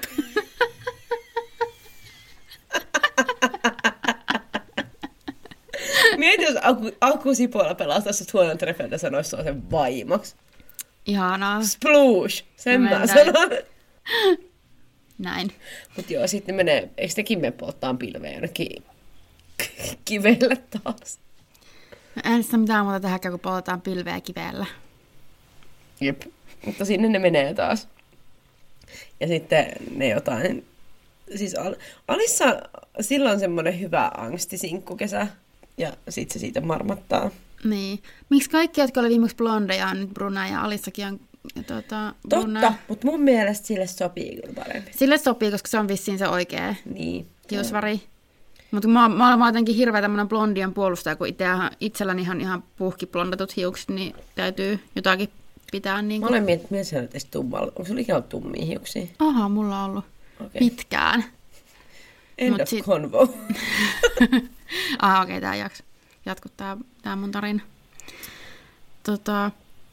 Mieti, jos Akuusipuola pelastaisi sut huonon treffeiltä, sanoisi sua sen vaimoksi. Ihanaa. Sploosh! Sen mä sanon. Näin. Mut joo, sitten menee, eikö tekin mene polttaan pilveen jonnekin kivelle taas? En sitä mitään muuta tehdä, kun poltetaan pilveä kivellä. Jep, mutta sinne ne menee taas. Ja sitten ne jotain... Siis Alissa silloin semmoinen hyvä angstisinkkukesä, ja sit se siitä marmattaa. Niin. Miksi kaikki, jotka oli viimeksi blondeja, on nyt brunea ja Alissakin on brunea? Totta, mutta mun mielestä sille sopii kyllä paremmin. Sille sopii, koska se on vissiin se oikea hiusväri. Mutta mä olen jotenkin hirveä tämmöinen blondien puolustaja, kun itselläni ihan puhkiblondatut hiukset, niin täytyy jotakin pitää. Niin kuin... Mä olen miettinyt, että sä olet edes tummalla. Onko sulla ikinä ollut tummia hiuksia? Aha, mulla on ollut pitkään. End of convo. Okei, tää jatkuu tää mun tarina.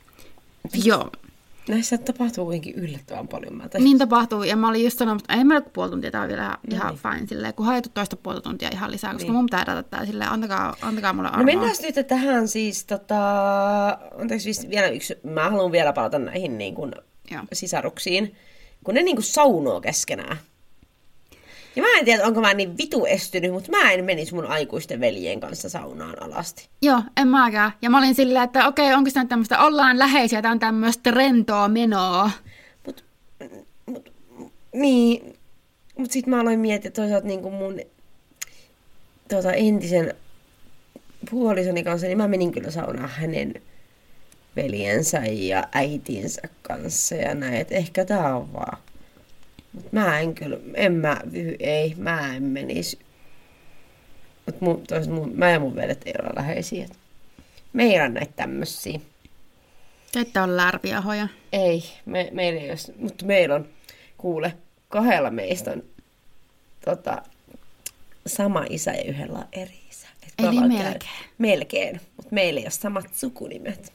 Joo. Näissä tapahtuu kuitenkin yllättävän paljon. Niin tapahtuu, ja mä olin just sanonut, että ei meillä puoli tuntia, tää on vielä ihan fine, silleen, kun haettu toista puolta tuntia ihan lisää, koska mun pitää data tää silleen, antakaa mulle armoa. No mennään nyt tähän siis, anteeksi vielä yksi, mä haluan vielä palata näihin niin kuin sisaruksiin, kun ne niin kuin saunoo keskenään. Ja mä en tiedä, onko mä niin vitu estynyt, mutta mä en menisi mun aikuisten veljen kanssa saunaan alasti. Joo, en mäkään. Ja mä olin silleen, että okei, onko se tämmöistä, ollaan läheisiä, tää on tämmöistä rentoa menoa. Niin, mutta sit mä aloin miettiä toisaalta niin kuin mun entisen puolisoni kanssa, niin mä menin kyllä saunaan hänen veljensä ja äitinsä kanssa ja näin, että ehkä tää on vaan. Mut mä en menisi. Mä ja mun veljet ei ole läheisiä. Me ei ole näitä tämmösiä. Te ette ole lärpiahoja. Ei, meillä ei ole, mutta meillä on, kuule, 2 meistä on sama isä ja 1 on eri isä. Eli melkein. Melkein, mutta meillä ei ole samat sukunimet.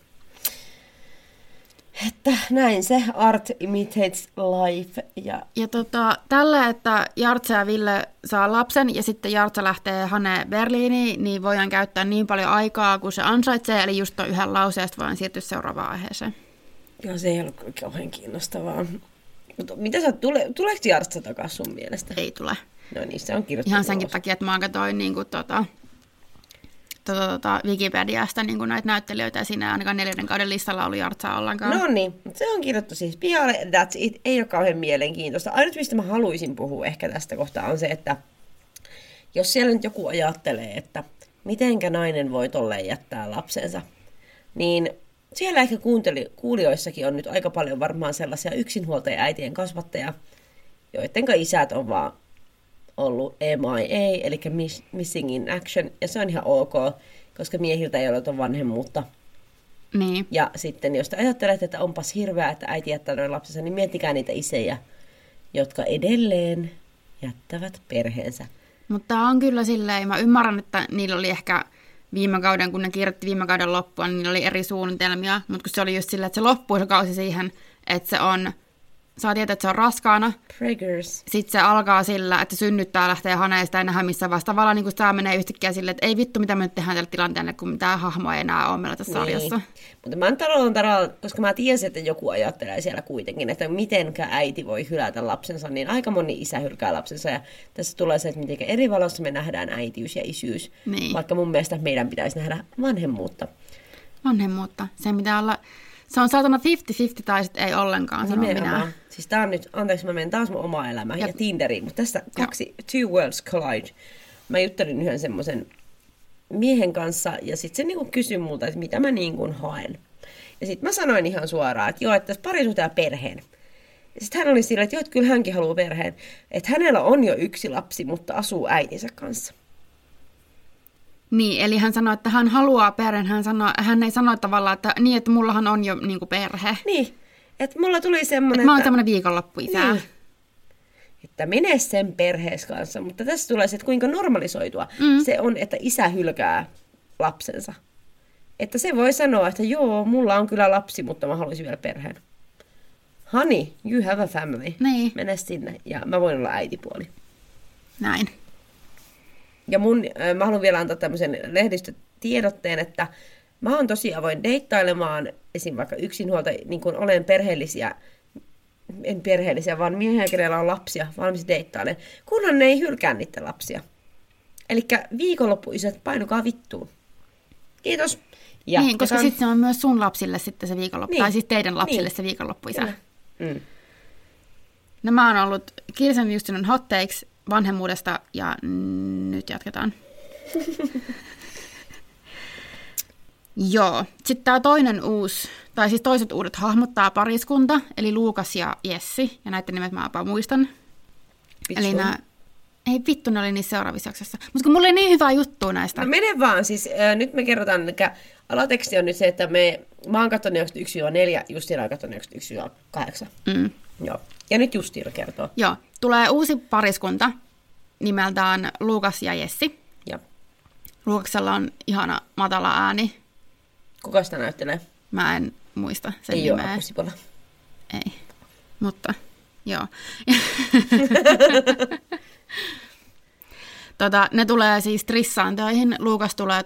Että näin se art imitates life. Ja tällä, että Jartsa ja Ville saa lapsen ja sitten Jartsa lähtee Hane Berliiniin, niin voidaan käyttää niin paljon aikaa, kun se ansaitsee, eli just tuon 1 lauseesta voidaan siirtyä seuraavaan aiheeseen. Joo, se ei ollut kauhean kiinnostavaa. Mutta mitä tuleeko Jartsa takaisin sun mielestä? Ei tule. No niin, se on kirjoittu. Ihan senkin takia, että mä katsoin niin kuin Wikipediasta niin kuin näitä näyttelijöitä, ja siinä ainakaan 4. kauden listalla oli Jartsaa ollenkaan. No niin, se on kirjoittu siis pialle, that's it, ei ole kauhean mielenkiintoista. Ainut, mistä mä haluaisin puhua ehkä tästä kohtaa, on se, että jos siellä nyt joku ajattelee, että mitenkä nainen voi tolleen jättää lapsensa, niin siellä ehkä kuulijoissakin on nyt aika paljon varmaan sellaisia yksinhuoltaja äitien kasvattajia, joidenka isät on vaan ollut MIA, eli Missing in Action, ja se on ihan ok, koska miehiltä ei ole vanhemmuutta. Niin. Ja sitten jos te ajattelet, että onpas hirveää, että äiti jättää noin lapsensa, niin miettikää niitä isejä, jotka edelleen jättävät perheensä. Mutta tämä on kyllä silleen, mä ymmärrän, että niillä oli ehkä viime kauden, kun ne kirjoitti viime kauden loppua, niin niillä oli eri suunnitelmia, mutta kun se oli just silleen, että se loppui se kausi siihen, että se on, saa tietää, että se on raskaana. Preggers. Sitten se alkaa sillä, että synnyttää, lähtee haneesta ja nähdä missä vasta. Tavallaan niin kuin tämä menee yhtäkkiä silleen, että ei vittu, mitä me nyt tehdään tällä tilanteella, kun mitään hahmoa ei enää ole meillä tässä sarjassa. Mutta mä tarvitsen, koska mä tiesin, että joku ajattelee siellä kuitenkin, että mitenkä äiti voi hylätä lapsensa, niin aika moni isä hylkää lapsensa. Ja tässä tulee se, että miten eri valossa me nähdään äitiys ja isyys. Niin. Vaikka mun mielestä meidän pitäisi nähdä vanhemmuutta. Vanhemmuutta. Se pitää olla... Se on saatana 50-50 tai sitten ei ollenkaan, sanon minä. Siis tää on nyt, anteeksi mä menen taas mun oma elämä ja Tinderiin, mutta tässä two worlds collide. Mä juttelin yhden semmoisen miehen kanssa ja sitten se niinku kysyi multa, että mitä mä niinku haen. Ja sitten mä sanoin ihan suoraan, että joo, että tässä parisuhde ja perheen. Ja sitten hän oli sillä, että joo, että kyllä hänkin haluaa perheen. Että hänellä on jo 1 lapsi, mutta asuu äitinsä kanssa. Niin, eli hän sanoi, että hän haluaa perheen. Hän ei sano tavallaan, että niin, että mullahan on jo niin kuin perhe. Niin, että mulla tuli semmoinen... Mä oon tämmöinen viikonloppuisä. Niin. Että mene sen perhees kanssa. Mutta tässä tulee se, että kuinka normalisoitua se on, että isä hylkää lapsensa. Että se voi sanoa, että joo, mulla on kyllä lapsi, mutta mä haluaisin vielä perheen. Honey, you have a family. Niin. Mene sinne ja mä voin olla äitipuoli. Näin. Ja mä haluan vielä antaa tämmöisen lehdistötiedotteen, että mä oon tosi avoin deittailemaan esim. Vaikka yksinhuolta, niin kuin olen perheellisiä, vaan miehiä, kenellä on lapsia, valmis deittailemaan, kunhan ne ei hylkää niiden lapsia. Elikkä viikonloppuisät, painukaa vittuun. Kiitos. Ja niin, koska sitten se on myös sun lapsille sitten se viikonloppu, niin. Tai siis teidän lapsille se viikonloppuisä. Nämä on ollut Kirsten Justinen hot takes vanhemmuudesta ja nyt jatketaan. Joo. Sitten tämä toinen siis toiset uudet hahmottaa pariskunta, eli Luukas ja Jessi, ja näiden nimet mä jopa muistan. Eli ei vittu, ne oli niissä seuraavissa jaksossa. Mutta kun mulla oli niin hyvää juttua näistä. No mene vaan, siis nyt me kerrotaan, eli alateksti on nyt se, että mä oon katsonut 1-4, Justina on katsonut 1-8. Joo. Ja nyt Justina kertoo. Joo. Tulee uusi pariskunta nimeltään Luukas ja Jessi. Joo. Luukaksella on ihana matala ääni. Kuka sitä näyttelee? Mä en muista sen ei nimeä. Ei ole Akusipola. Ei, mutta joo. Ne tulee siis Trissaan töihin. Luukas tulee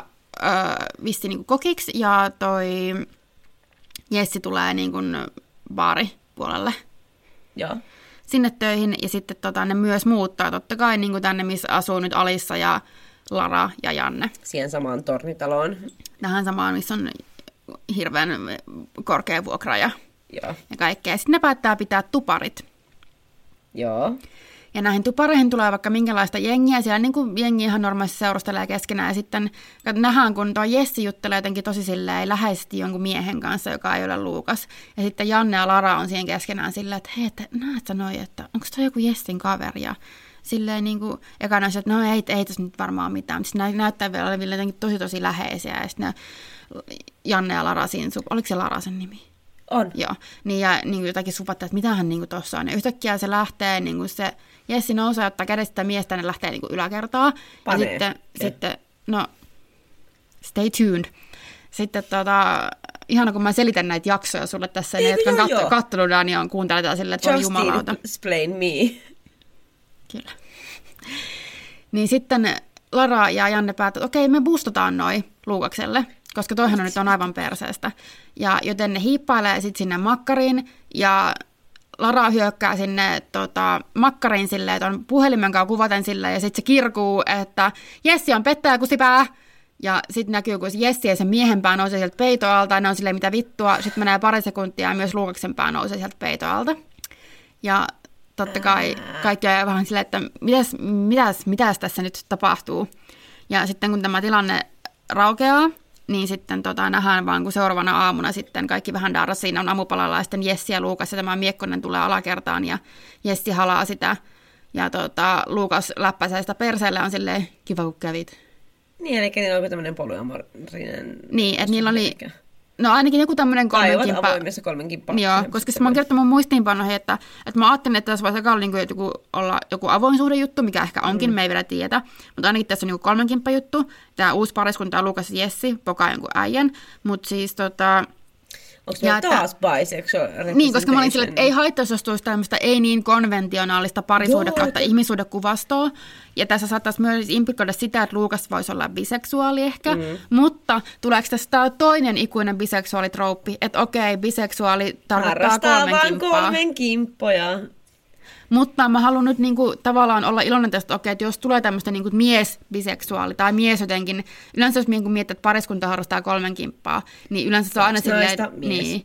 vissi niinku kokiksi ja toi Jessi tulee niinku baaripuolelle. Joo. Sinne töihin ja sitten ne myös muuttaa totta kai niinku tänne, missä asuu nyt Alissa ja Lara ja Janne. Siihen samaan tornitaloon. Tähän samaan, missä on hirveän korkea vuokra ja kaikkea. Sitten ne päättää pitää tuparit. Joo. Ja näihin tupareihin tulee vaikka minkälaista jengiä. Siellä niin kuin jengi ihan normaalisti seurustelee keskenään. Ja sitten nähdään, kun tuo Jessi juttelee jotenkin tosi silleen läheisesti jonkun miehen kanssa, joka ei ole Luukas. Ja sitten Janne ja Lara on siihen keskenään silleen, että hei, näet sä noi, että onko toi joku Jessin kaveri? Ja silleen niin kuin, eka näin, että no ei tässä nyt varmaan mitään. Mutta sitten näyttää vielä oleville jotenkin tosi läheisiä. Ja sitten Janne ja Lara siinä, oliko se Lara sen nimi? On. Joo, niin ja niin jotakin supattaa, että mitähän niin tuossa on. Ja yhtäkkiä se lähtee, niin kuin se Jessi nousee, ottaa kädestä miestä, ja ne lähtee niin kuin yläkertaan. Panee. Ja sitten, no, stay tuned. Sitten ihana, kun mä selitän näitä jaksoja sulle tässä, ne, jotka on kattonut, niin on kuunteletaan silleen, että voi jumalauta. Just explain me. Kyllä. Niin sitten Lara ja Janne päättävät, että okei, me boostataan noi Luukakselle, koska toihan on nyt aivan perseestä. Ja joten ne hiippailee sitten sinne makkariin, ja Lara hyökkää sinne makkariin silleen, että on puhelimen kanssa kuvaten silleen, ja sitten se kirkuu, että Jessi on pettäjä kusipää. Ja sitten näkyy, kun Jessi ja sen miehen pää nousee sieltä peitoalta, ja ne on silleen, mitä vittua. Sitten menee pari sekuntia, ja myös Luukaksen pää nousee sieltä peitoalta. Ja totta kai kaikki on vähän silleen, että mitäs tässä nyt tapahtuu. Ja sitten kun tämä tilanne raukeaa, niin sitten nähdään vaan, kun seuraavana aamuna sitten kaikki vähän darras, siinä on aamupalalla, ja sitten Jessi ja Luukas, ja tämä Miekkonen tulee alakertaan, ja Jessi halaa sitä, ja Luukas läppäsee sitä perseelle, on silleen, kiva kun kävit. Niin, eli niillä on tämmöinen polyamorinen... Niin, että niillä oli... No ainakin joku tämmöinen kolmenkimppa. Aivan avoimessa kolmenkimppa. Joo, koska mä oon kertonut mun muistiinpanoihin, että mä ajattelin, että tässä voisi olla olla joku avoin suhdejuttu, mikä ehkä onkin, me ei vielä tiedä. Mutta ainakin tässä on joku kolmenkimppa-juttu. Tämä uusi pariskunta on Luukas ja Jessi, pokaa jonkun äijän. Mutta siis onko meillä taas bisexual? Niin, koska mä olin sillä, että ei haittaisi, jos tulisi tämmöistä ei niin konventionaalista parisuhdekautta ihmissuhdekuvastoa. Ja tässä saattaisi myös implikoida sitä, että Luukas voisi olla biseksuaali ehkä. Mutta tuleeko tästä toinen ikuinen biseksuaalitrouppi, että okei, biseksuaali tarkoittaa kolmenkimppoja. Mutta mä haluan nyt niinku tavallaan olla iloinen tästä, että jos tulee tämmöistä niinku mies-biseksuaali tai mies jotenkin, yleensä jos miettii, että pariskunta harrastaa kolmenkimppaa, niin yleensä se on aina silleen, niin,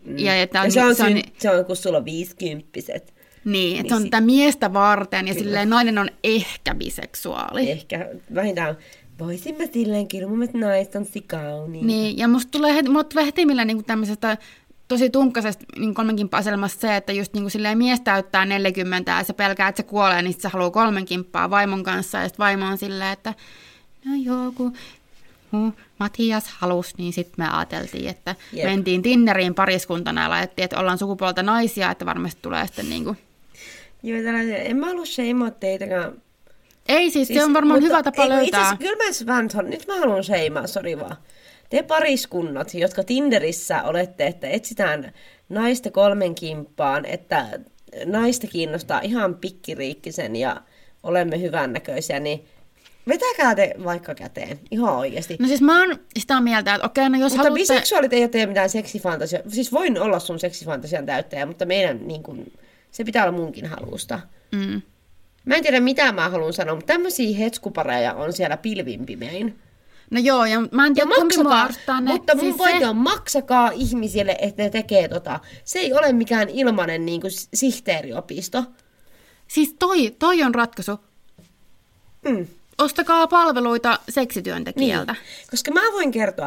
se on, kun sulla on 50-vuotiaat. Niin, että se on tätä miestä varten ja silleen nainen on ehkä biseksuaali. Ehkä, vähintään voisimme silleen kyllä, mun mielestä naiset on sikauniita. Niin, ja musta tulee heti millä niinku tämmöisestä tosi tunkkaisesta niin kolmenkimppa-aselmasta se, että just niin kuin silleen mies täyttää 40 ja se pelkää, että se kuolee, niin se haluaa kolmenkimppaa vaimon kanssa. Ja sitten vaimo on silleen, että no joo, kun Matias halusi, niin sitten me ajateltiin, että mentiin Tinderiin pariskuntana ja laitettiin, että ollaan sukupuolta naisia, että varmasti tulee sitten niin kuin... Joo, en mä halua sheimaa teitäkään. Ei siis, se on varmaan hyvä tapa löytää. Nyt mä haluan sheimaa, sori vaan. Te pariskunnat, jotka Tinderissä olette, että etsitään naista kolmenkimppaan, että naista kiinnostaa ihan pikkiriikkisen ja olemme hyvännäköisiä, niin vetäkää te vaikka käteen, ihan oikeasti. No siis mä oon sitä mieltä, että okei, no jos mutta biseksuaalit ei ole tee mitään seksifantasia. Siis voin olla sun seksifantasian täyttäjä, mutta meidän niin kun, se pitää olla munkin halusta. Mä en tiedä mitä mä haluan sanoa, mutta tämmöisiä hetskupareja on siellä pilvin pimein. No joo, ja mä en tiedä, mutta mun pointti on, maksakaa ihmisille, että ne tekee Se ei ole mikään ilmainen niin kuin sihteeriopisto. Siis toi on ratkaisu. Ostakaa palveluita seksityöntekijältä. Niin, koska mä voin kertoa,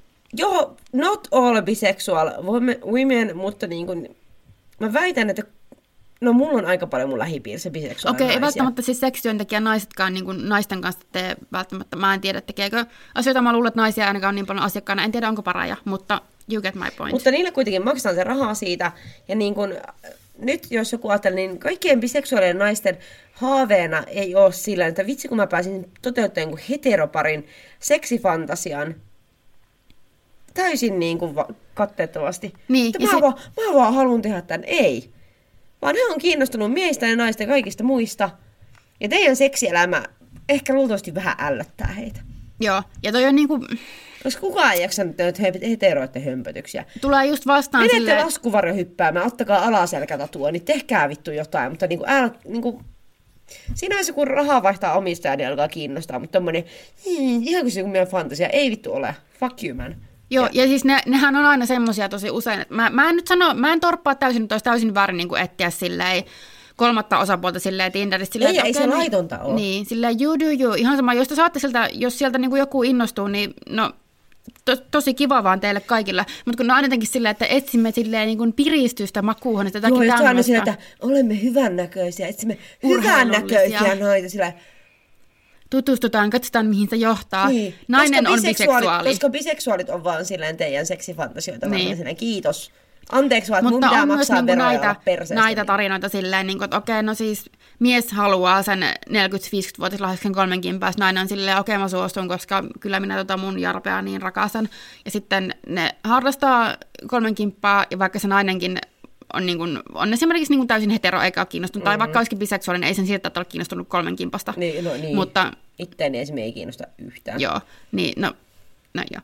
not all bisexual women, mutta niin kuin, mä väitän, että no mulla on aika paljon mun lähipiirissä biseksuaalisia naisia. Ei välttämättä siis seksityöntekijä naisetkaan niin kuin naisten kanssa tee välttämättä. Mä en tiedä, tekeekö asioita. Mä luulen, että naisia ainakaan on niin paljon asiakkaana. En tiedä, onko paraja, mutta you get my point. Mutta niille kuitenkin maksetaan se rahaa siitä. Ja niin kuin, nyt jos joku ajattelee, niin kaikkien biseksuaalien naisten haaveena ei ole sillä, että vitsi kun mä pääsin toteuttamaan jonkun heteroparin seksifantasian. Tämä täysin niin kuin katteettomasti. Niin, Mä vaan haluan tehdä tämän. Ei. Vaan he on kiinnostunut miehistä ja naista ja kaikista muista. Ja teidän seksielämä ehkä luultavasti vähän ällöttää heitä. Joo, ja toi on niinku... Koska kukaan ei jaksanut heteroiden hömpötyksiä. Tulee just vastaan menette silleen... laskuvarjo hyppäämään, ottakaa alaselkätatua, niin tehkää vittu jotain. Mutta niinku, siinä on se, kun rahaa vaihtaa omistajan, niin alkaa kiinnostaa. Mutta tommonen, ihan kuin se meidän fantasia, ei vittu ole. Fuck you, man. Joo, ja siis nehän on aina semmosia tosi usein, että mä en torppaa täysin, että olisi täysin väärin niin kuin etsiä silleen kolmatta osapuolta silleen Tinderistä. Silleen, ei se laitonta ole. Niin, silleen you do you. Ihan sama, jos sieltä niin kuin joku innostuu, niin no tosi kiva vaan teille kaikille. Mutta kun ne on aina jotenkin silleen, että etsimme silleen niin kuin piristystä makuuhun, että jotakin tämmöistä. Joo, aina silleen, että olemme hyvännäköisiä, etsimme hyvännäköisiä naita silleen. Tutustutaan, katsotaan mihin se johtaa. Niin. Nainen on biseksuaali. Koska biseksuaalit on vaan silleen teidän seksifantasioita. Niin. Silleen, kiitos. Anteeksi vaan, että mun pitää maksaa veroja ja perseestä. Näitä tarinoita silleen, niin kuin, että okei, no siis mies haluaa sen 40-50-vuotislahjaksen 30 päästä. Nainen on silleen, okei, mä suostun, koska kyllä minä mun jarpea niin rakastan. Ja sitten ne harrastaa 30, ja vaikka se nainenkin on esimerkiksi niin kuin täysin hetero eikä ole kiinnostunut, tai vaikka olisikin biseksuaalinen, ei sen sieltä ole kiinnostunut 30. Niin. Mutta itteeni esimerkiksi ei kiinnosta yhtään. Joo, niin no joo.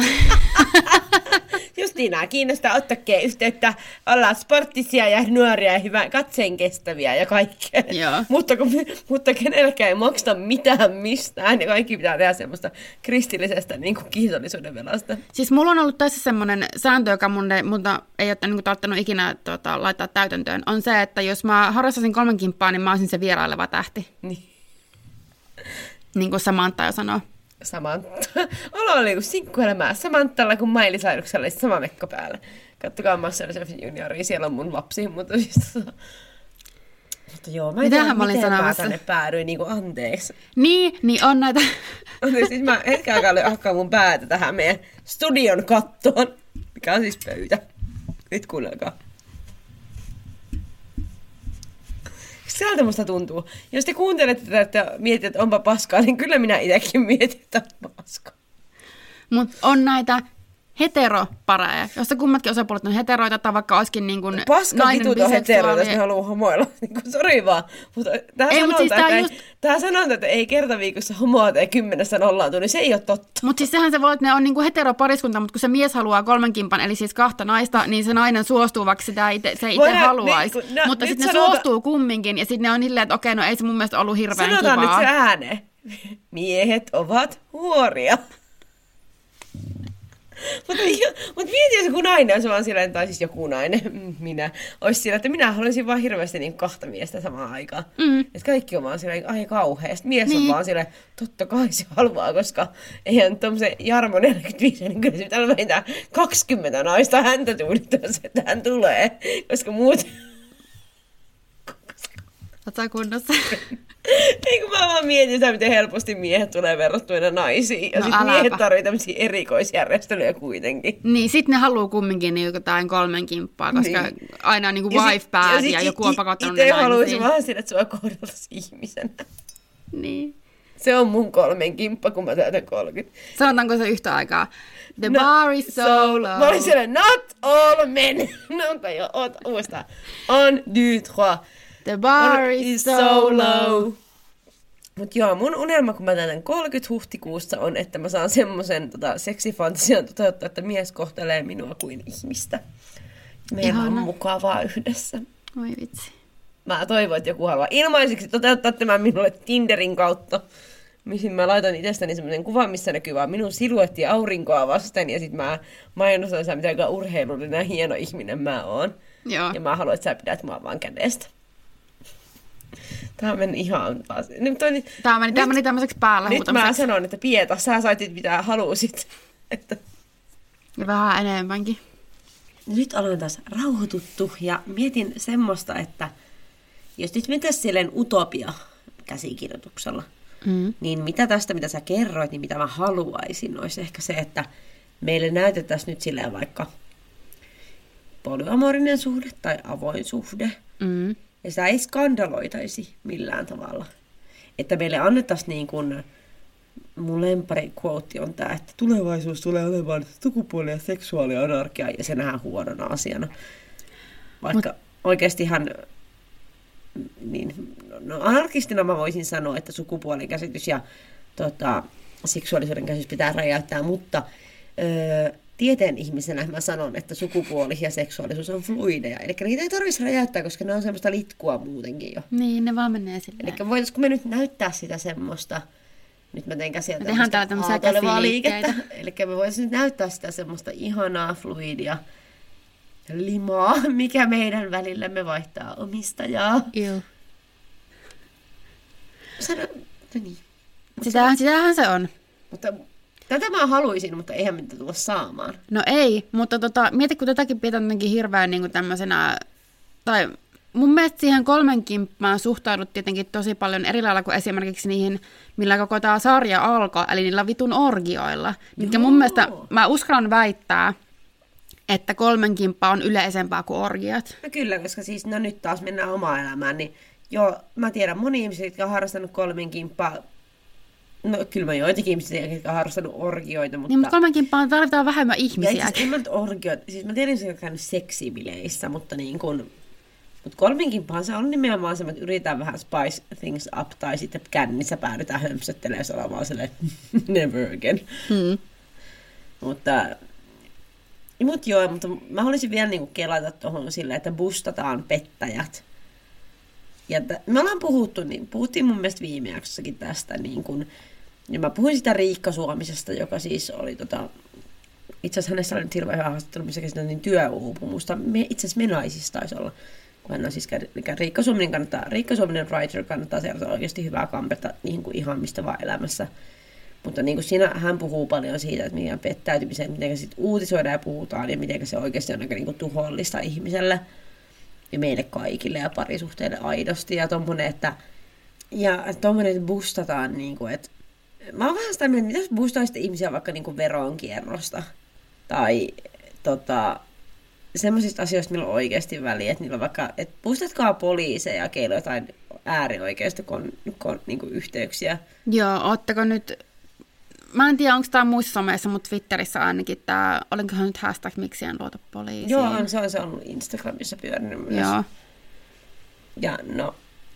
Justiin nämä kiinnostaa, ottakaa yhteyttä, ollaan sporttisia ja nuoria ja hyvän katseen kestäviä ja kaikkea. Mutta kenelläkään ei maksa mitään mistään ja kaikki pitää tehdä semmoista kristillisestä niin kuin kiitollisuuden velasta. Siis mulla on ollut tässä semmoinen sääntö, joka mutta ei ole niin tarttunut ikinä laittaa täytäntöön, on se, että jos mä harrastasin 30, niin mä olisin se vieraileva tähti. Niin kuin Samantha jo sanoo. Samantha. Olo oli kuin sinkkuelämää Samanthalla kuin Miley Cyruksella sama mekko päällä. Kattokaa MasterChef Junioria, siellä on mun lapsi, mutta joo, mä en tiedä, miten mä tänne päädyin, niin kuin anteeksi. Niin on näitä. Siis mä hetken aikaa hakkaa mun päätä tähän meidän studion kattoon, mikä on siis pöytä. Nyt kuunnelkaa. Sieltä musta tuntuu. Jos te kuuntelette tätä, että mietitte, että onpa paskaa, niin kyllä minä itsekin mietin, että onpa paskaa. Mutta on näitä heteropareja, jossa kummatkin osapuolet on heteroita, tai vaikka olisikin niin kuin paskavitut on heteroita, jos ne haluaa homoilla. Sori vaan. Mutta tämä sanonta, että ei kerta viikossa homoa tai 10:00, niin se ei ole totta. Mutta siis sehän se voi, että ne on niin kuin heteropariskunta, mutta kun se mies haluaa 30, eli siis 2 naista, niin se nainen suostuu, vaikka se itse haluaisi. Mutta sitten ne suostuu kumminkin, ja sitten ne on silleen, että okei, no ei se mun mielestä ollut hirveän kivaa. Sanotaan nyt se ääneen. Miehet ovat huoria. Mutta mieti, jos joku nainen on se vaan silleen, tai siis joku nainen, minä, olisi sillä, että minä haluaisin vaan hirveästi niin 2 miestä samaan aikaan. Että kaikki on vaan silleen, ai kauhea. Sitten mies on vaan silleen, totta kai se haluaa, koska eihän tommosen Jarmo 45, niin kyllä se pitää olla vähintään 20 naista häntä tuulittavassa, että hän tulee, koska muut... Oletko kunnossa? Ei kun mä vaan mietin sitä, miten helposti miehet tulee verrattuina naisiin. Ja sitten miehet tarvitsee tämmöisiä erikoisjärjestelyjä kuitenkin. Niin, sit ne haluaa kumminkin niin jotain 30, koska aina on niin kuin wife bad ja joku on pakottanut ne naisiin. Itse haluaisin vaan sillä, että sua kohdeltaisi ihmisenä. Niin. Se on mun 30, kun mä täytän 30. Sanotaanko se yhtä aikaa? The bar is so low. Mä olin siellä, not all men. No, tai jo, uudestaan. 1, 2, 3. The bar is so low. Mut joo, mun unelma, kun mä täytän 30 huhtikuussa, on, että mä saan semmoisen seksifantasian toteuttaa, että mies kohtelee minua kuin ihmistä. Meillä on mukavaa yhdessä. Oi vitsi. Mä toivon, että joku haluaa ilmaiseksi toteuttaa tämän minulle Tinderin kautta. Mihin mä laitan itsestäni semmoisen kuvan, missä näkyy vaan minun siluetti aurinkoa vasten. Ja sit mä mainostan sitä, mitä urheilullinen ja hieno ihminen mä oon. Joo. Ja mä haluan, että sä pidät mua vaan kädestä. Tämä meni ihan taas. Tämä meni tämmöiseksi päällä huutamiseksi. Nyt mä sanon, että Pieta, sä saitit mitä halusit. Että... Ja vähän enemmänkin. Nyt aloin taas rauhoituttu ja mietin semmoista, että jos nyt mitäs silleen utopia-käsikirjoituksella, niin mitä tästä, mitä sä kerroit, niin mitä mä haluaisin, olisi ehkä se, että meille näytettäisiin nyt silleen vaikka polyamorinen suhde tai avoin suhde. Ja sitä ei skandaloitaisi millään tavalla. Että meille annettaisiin niin kuin mun lempari quote on tämä, että tulevaisuus tulee olemaan sukupuoli- ja seksuaalianarkia, ja se nähdään huonona asiana. Vaikka oikeastihan, niin, no anarkistina mä voisin sanoa, että sukupuolin käsitys ja seksuaalisuuden käsitys pitää räjäyttää, mutta tieteen ihmisenä mä sanon, että sukupuoli ja seksuaalisuus on fluideja. Eli niitä ei tarvitsisi räjäyttää, koska ne on semmoista litkua muutenkin jo. Niin, ne vaan menee silleen. Eli voitaisiko me nyt näyttää sitä semmoista, nyt mä teen käsiä tämmöistä liikettä. Eli me voitaisiin nyt näyttää sitä semmoista ihanaa fluidia limaa, mikä meidän välillämme vaihtaa omistajaa. Joo. Niin. Sitähän se on. Mutta tätä mä haluaisin, mutta eihän mitä tulla saamaan. No ei, mutta mieti, kun tätäkin pidetään jotenkin hirveän niin kuin tämmöisenä, tai mun mielestä siihen 3 kimppaan suhtaudut tietenkin tosi paljon eri lailla kuin esimerkiksi niihin, millä koko tämä sarja alkoi, eli niillä vitun orgioilla. Mitkä mun mielestä, mä uskallan väittää, että 3 kimppaa on yleisempää kuin orgiat. No kyllä, koska siis, no nyt taas mennään omaan elämään, niin joo, mä tiedän moni ihmisiä, jotka on harrastanut 3 kimppaa. No kyllä mä joitakin ihmisiä, jotka on harrastanut orgioita, mutta... Niin, mutta 3 kimppaan tarvitaan vähemmän ihmisiä. Ja siis orgiot, siis mä tiedän, että se on käynyt seksibileissä, mutta niin kuin... Mutta 3 kimppaan se on nimenomaan semmoinen, että yritetään vähän spice things up, tai sitten kännissä päädytään hömpsöttelemään ja sanomaan silleen, never again. Mutta mä haluaisin vielä niinku kelata tuohon silleen, että bustataan pettäjät. Ja me ollaan puhuttiin mun mielestä viime jaksossakin tästä, niin kun, ja mä puhuin sitä Riikka Suomisesta, joka siis oli itse asiassa hänessä oli nyt hirveän hyvä haastattelu, missä käsitellään työuupumusta. Itse asiassa me naisissa taisi olla, kun hän on siis Riikka Suominen writer kannattaa seurata oikeasti hyvää kampetta niin kuin ihan mistä vaan elämässä. Mutta niin kuin siinä hän puhuu paljon siitä, että mikä pettäytymiseen, miten sitten uutisoidaan ja puhutaan, ja miten se oikeasti on aika niin kuin tuhollista ihmiselle ja meille kaikille ja parisuhteille aidosti. Ja tommonen, että bustataan, niin kuin, että mä oon vähän sitä mieltä, että mitä jos bustaisitte ihmisiä vaikka niin kuin veronkierrosta tai semmoisista asioista, millä on oikeasti väliä, että niillä on vaikka, että bustatkaa poliiseja, keillä on jotain äärioikeista niin kuin yhteyksiä. Joo, ootteko nyt, mä en tiedä onko tämä muissa someissa, mutta Twitterissä ainakin tämä, olenkohan nyt hashtag miksi en luota poliisiin. Joo, se on ollut Instagramissa pyörinyt myös. Joo. Ja no,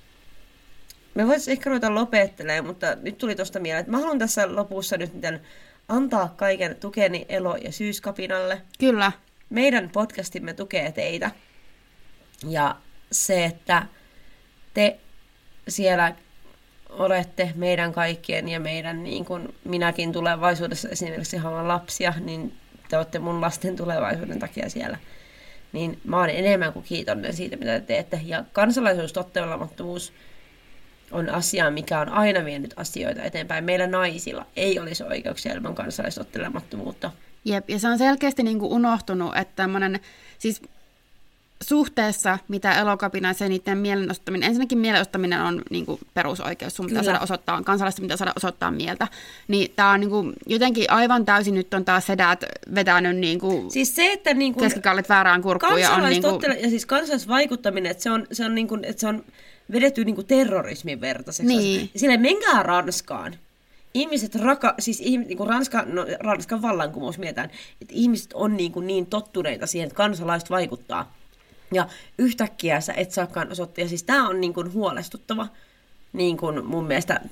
me voitaisiin ehkä ruveta lopettelemaan, mutta nyt tuli tuosta mieleen, että mä haluan tässä lopussa nyt antaa kaiken tukeni Elo- ja Syyskapinalle. Kyllä. Meidän podcastimme tukee teitä. Ja se, että te siellä olette meidän kaikkien ja meidän, niin kuin minäkin tulevaisuudessa esimerkiksi haluan lapsia, niin te olette mun lasten tulevaisuuden takia siellä. Niin mä oon enemmän kuin kiitollinen siitä, mitä te teette. Ja kansalaisuustottelemattomuus on asia, mikä on aina vienyt asioita eteenpäin. Meillä naisilla ei olisi oikeuksia ilman kansalaistottelemattomuutta. Jep, ja se on selkeästi niin kuin unohtunut, että tämmöinen, siis suhteessa, mitä Elokapina ja niiden mielenostattaminen, ensinnäkin mielenostattaminen on niin kuin perusoikeus, sun pitää saada osoittaa, kansalaisten pitää saada osoittaa mieltä, niin tämä on niin kuin, jotenkin aivan täysin nyt on taas sedät vetänyt niin kuin siis se, että niin kuin keskikallit väärään kurkkuun. Ja siis kansalaisvaikuttaminen, että se on, niin kuin, että se on vedetty niin kuin terrorismin vertaiseksi. Niin. Silleen menkää Ranskaan. Ihmiset niin kuin Ranskan vallankumous mietään, että ihmiset on niin tottuneita siihen, että kansalaiset vaikuttaa. Ja yhtäkkiä sä et saakaan osoittaa. Ja siis tää on niin kuin huolestuttava niin kuin mun mielestä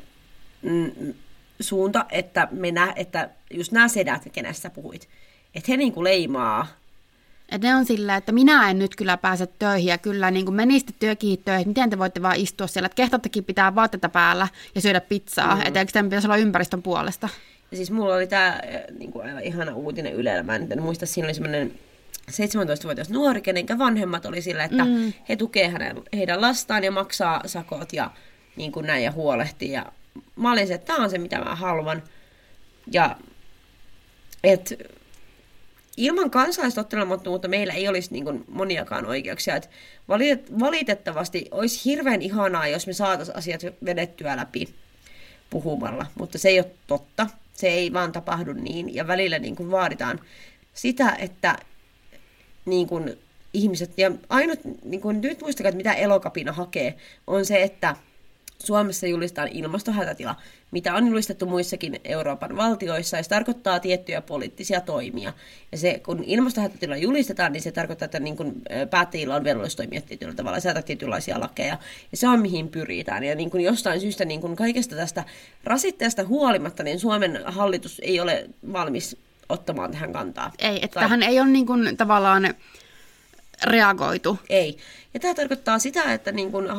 suunta, että että just nämä sedät, kenestä sä puhuit, että he niin kuin leimaa. Et ne on sillä, että minä en nyt kyllä pääse töihin ja kyllä niin kuin menisitte työkin töihin, miten te voitte vaan istua siellä, että kehtattakin pitää vaatteita päällä ja syödä pizzaa, että eikö tämän pitäisi olla ympäristön puolesta? Ja siis mulla oli tää niin kuin aivan ihana uutinen Yle-elämään, en muista, siinä oli semmoinen 17-vuotias nuori, kenenkä vanhemmat oli sillä, että he tukee heidän lastaan ja maksaa sakot ja niin kuin näin ja huolehtii. Ja mä olin se, että tämä on se, mitä mä haluan. Ja että ilman kansalaistottelemattomuutta meillä ei olisi niin kuin moniakaan oikeuksia. Et valitettavasti olisi hirveän ihanaa, jos me saataisiin asiat vedettyä läpi puhumalla, mutta se ei ole totta. Se ei vaan tapahdu niin. Ja välillä niin kuin vaaditaan sitä, että niin kuin ihmiset, ja ainut, niin kuin, nyt muistakaa, että mitä Elokapina hakee, on se, että Suomessa julistetaan ilmastohätätila, mitä on julistettu muissakin Euroopan valtioissa, ja se tarkoittaa tiettyjä poliittisia toimia. Ja se, kun ilmastohätätila julistetaan, niin se tarkoittaa, että niin kun päättäjillä on velvollisuus toimia tietyllä tavalla, säätää tietynlaisia lakeja, ja se on mihin pyritään. Ja niin kun jostain syystä niin kun kaikesta tästä rasitteesta huolimatta, niin Suomen hallitus ei ole valmis ottamaan tähän kantaa. Ei, että tähän ei ole niin kun, tavallaan reagoitu. Ei. Ja tämä tarkoittaa sitä, että niin kun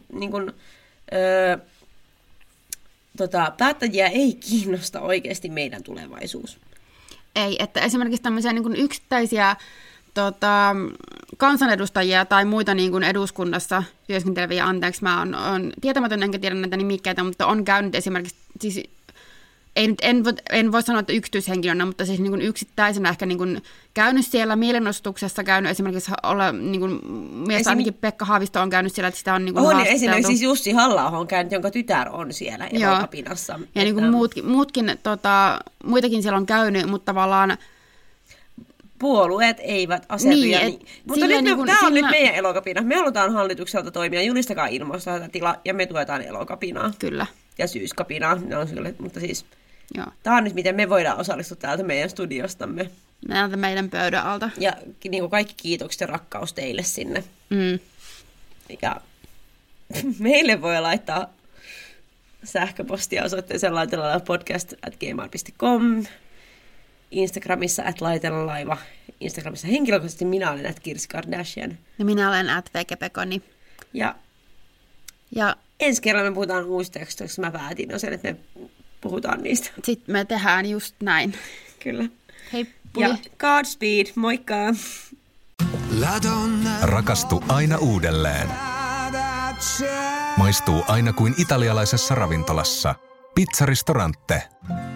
päättäjiä ei kiinnosta oikeasti meidän tulevaisuus. Ei, että esimerkiksi tämmöisiä niin kuin yksittäisiä kansanedustajia tai muita niin kuin eduskunnassa työskenteleviä, anteeksi, mä on tietämätön enkä tiedä näitä nimikkeitä, mutta on käynyt esimerkiksi, siis en voi sanoa, että yksityishenkilönä, mutta siis niin kuin yksittäisenä ehkä niin kuin käynyt siellä mielenostuksessa, käynyt esimerkiksi niin kuin mies ainakin Pekka Haavisto on käynyt siellä, että sitä on niin kuin haasteltu. Esimerkiksi Jussi Halla-aho on käynyt, jonka tytär on siellä Elokapinassa. Ja niin kuin muitakin siellä on käynyt, mutta tavallaan puolueet eivät asetu. Niin, mutta nyt tämä on nyt meidän Elokapina. Me halutaan hallitukselta toimia, julistakaa ilmastohätätila ja me tuetaan Elokapinaa. Kyllä. Ja Syyskapinaa, mutta siis joo. Tämä on nyt, miten me voidaan osallistua täältä meidän studiostamme. Näiltä meidän pöydän alta. Ja niin kuin kaikki kiitokset ja rakkaus teille sinne. Ja meille voi laittaa sähköpostia osoitteeseen laitellalaiva.podcast@gmail.com, Instagramissa @laitellalaiva, Instagramissa henkilökohtaisesti minä olen @Kirsi Kardashian. Ja minä olen @vekepekoni. Ja ensi kerralla me puhutaan uusista tekstoista, mä päätin jo sen, että me puhutaan niistä. Sitten me tehdään just näin. Kyllä. Hei. Ja Godspeed, moikka! Rakastu aina uudelleen. Maistuu aina kuin italialaisessa ravintolassa. Pizzaristorante.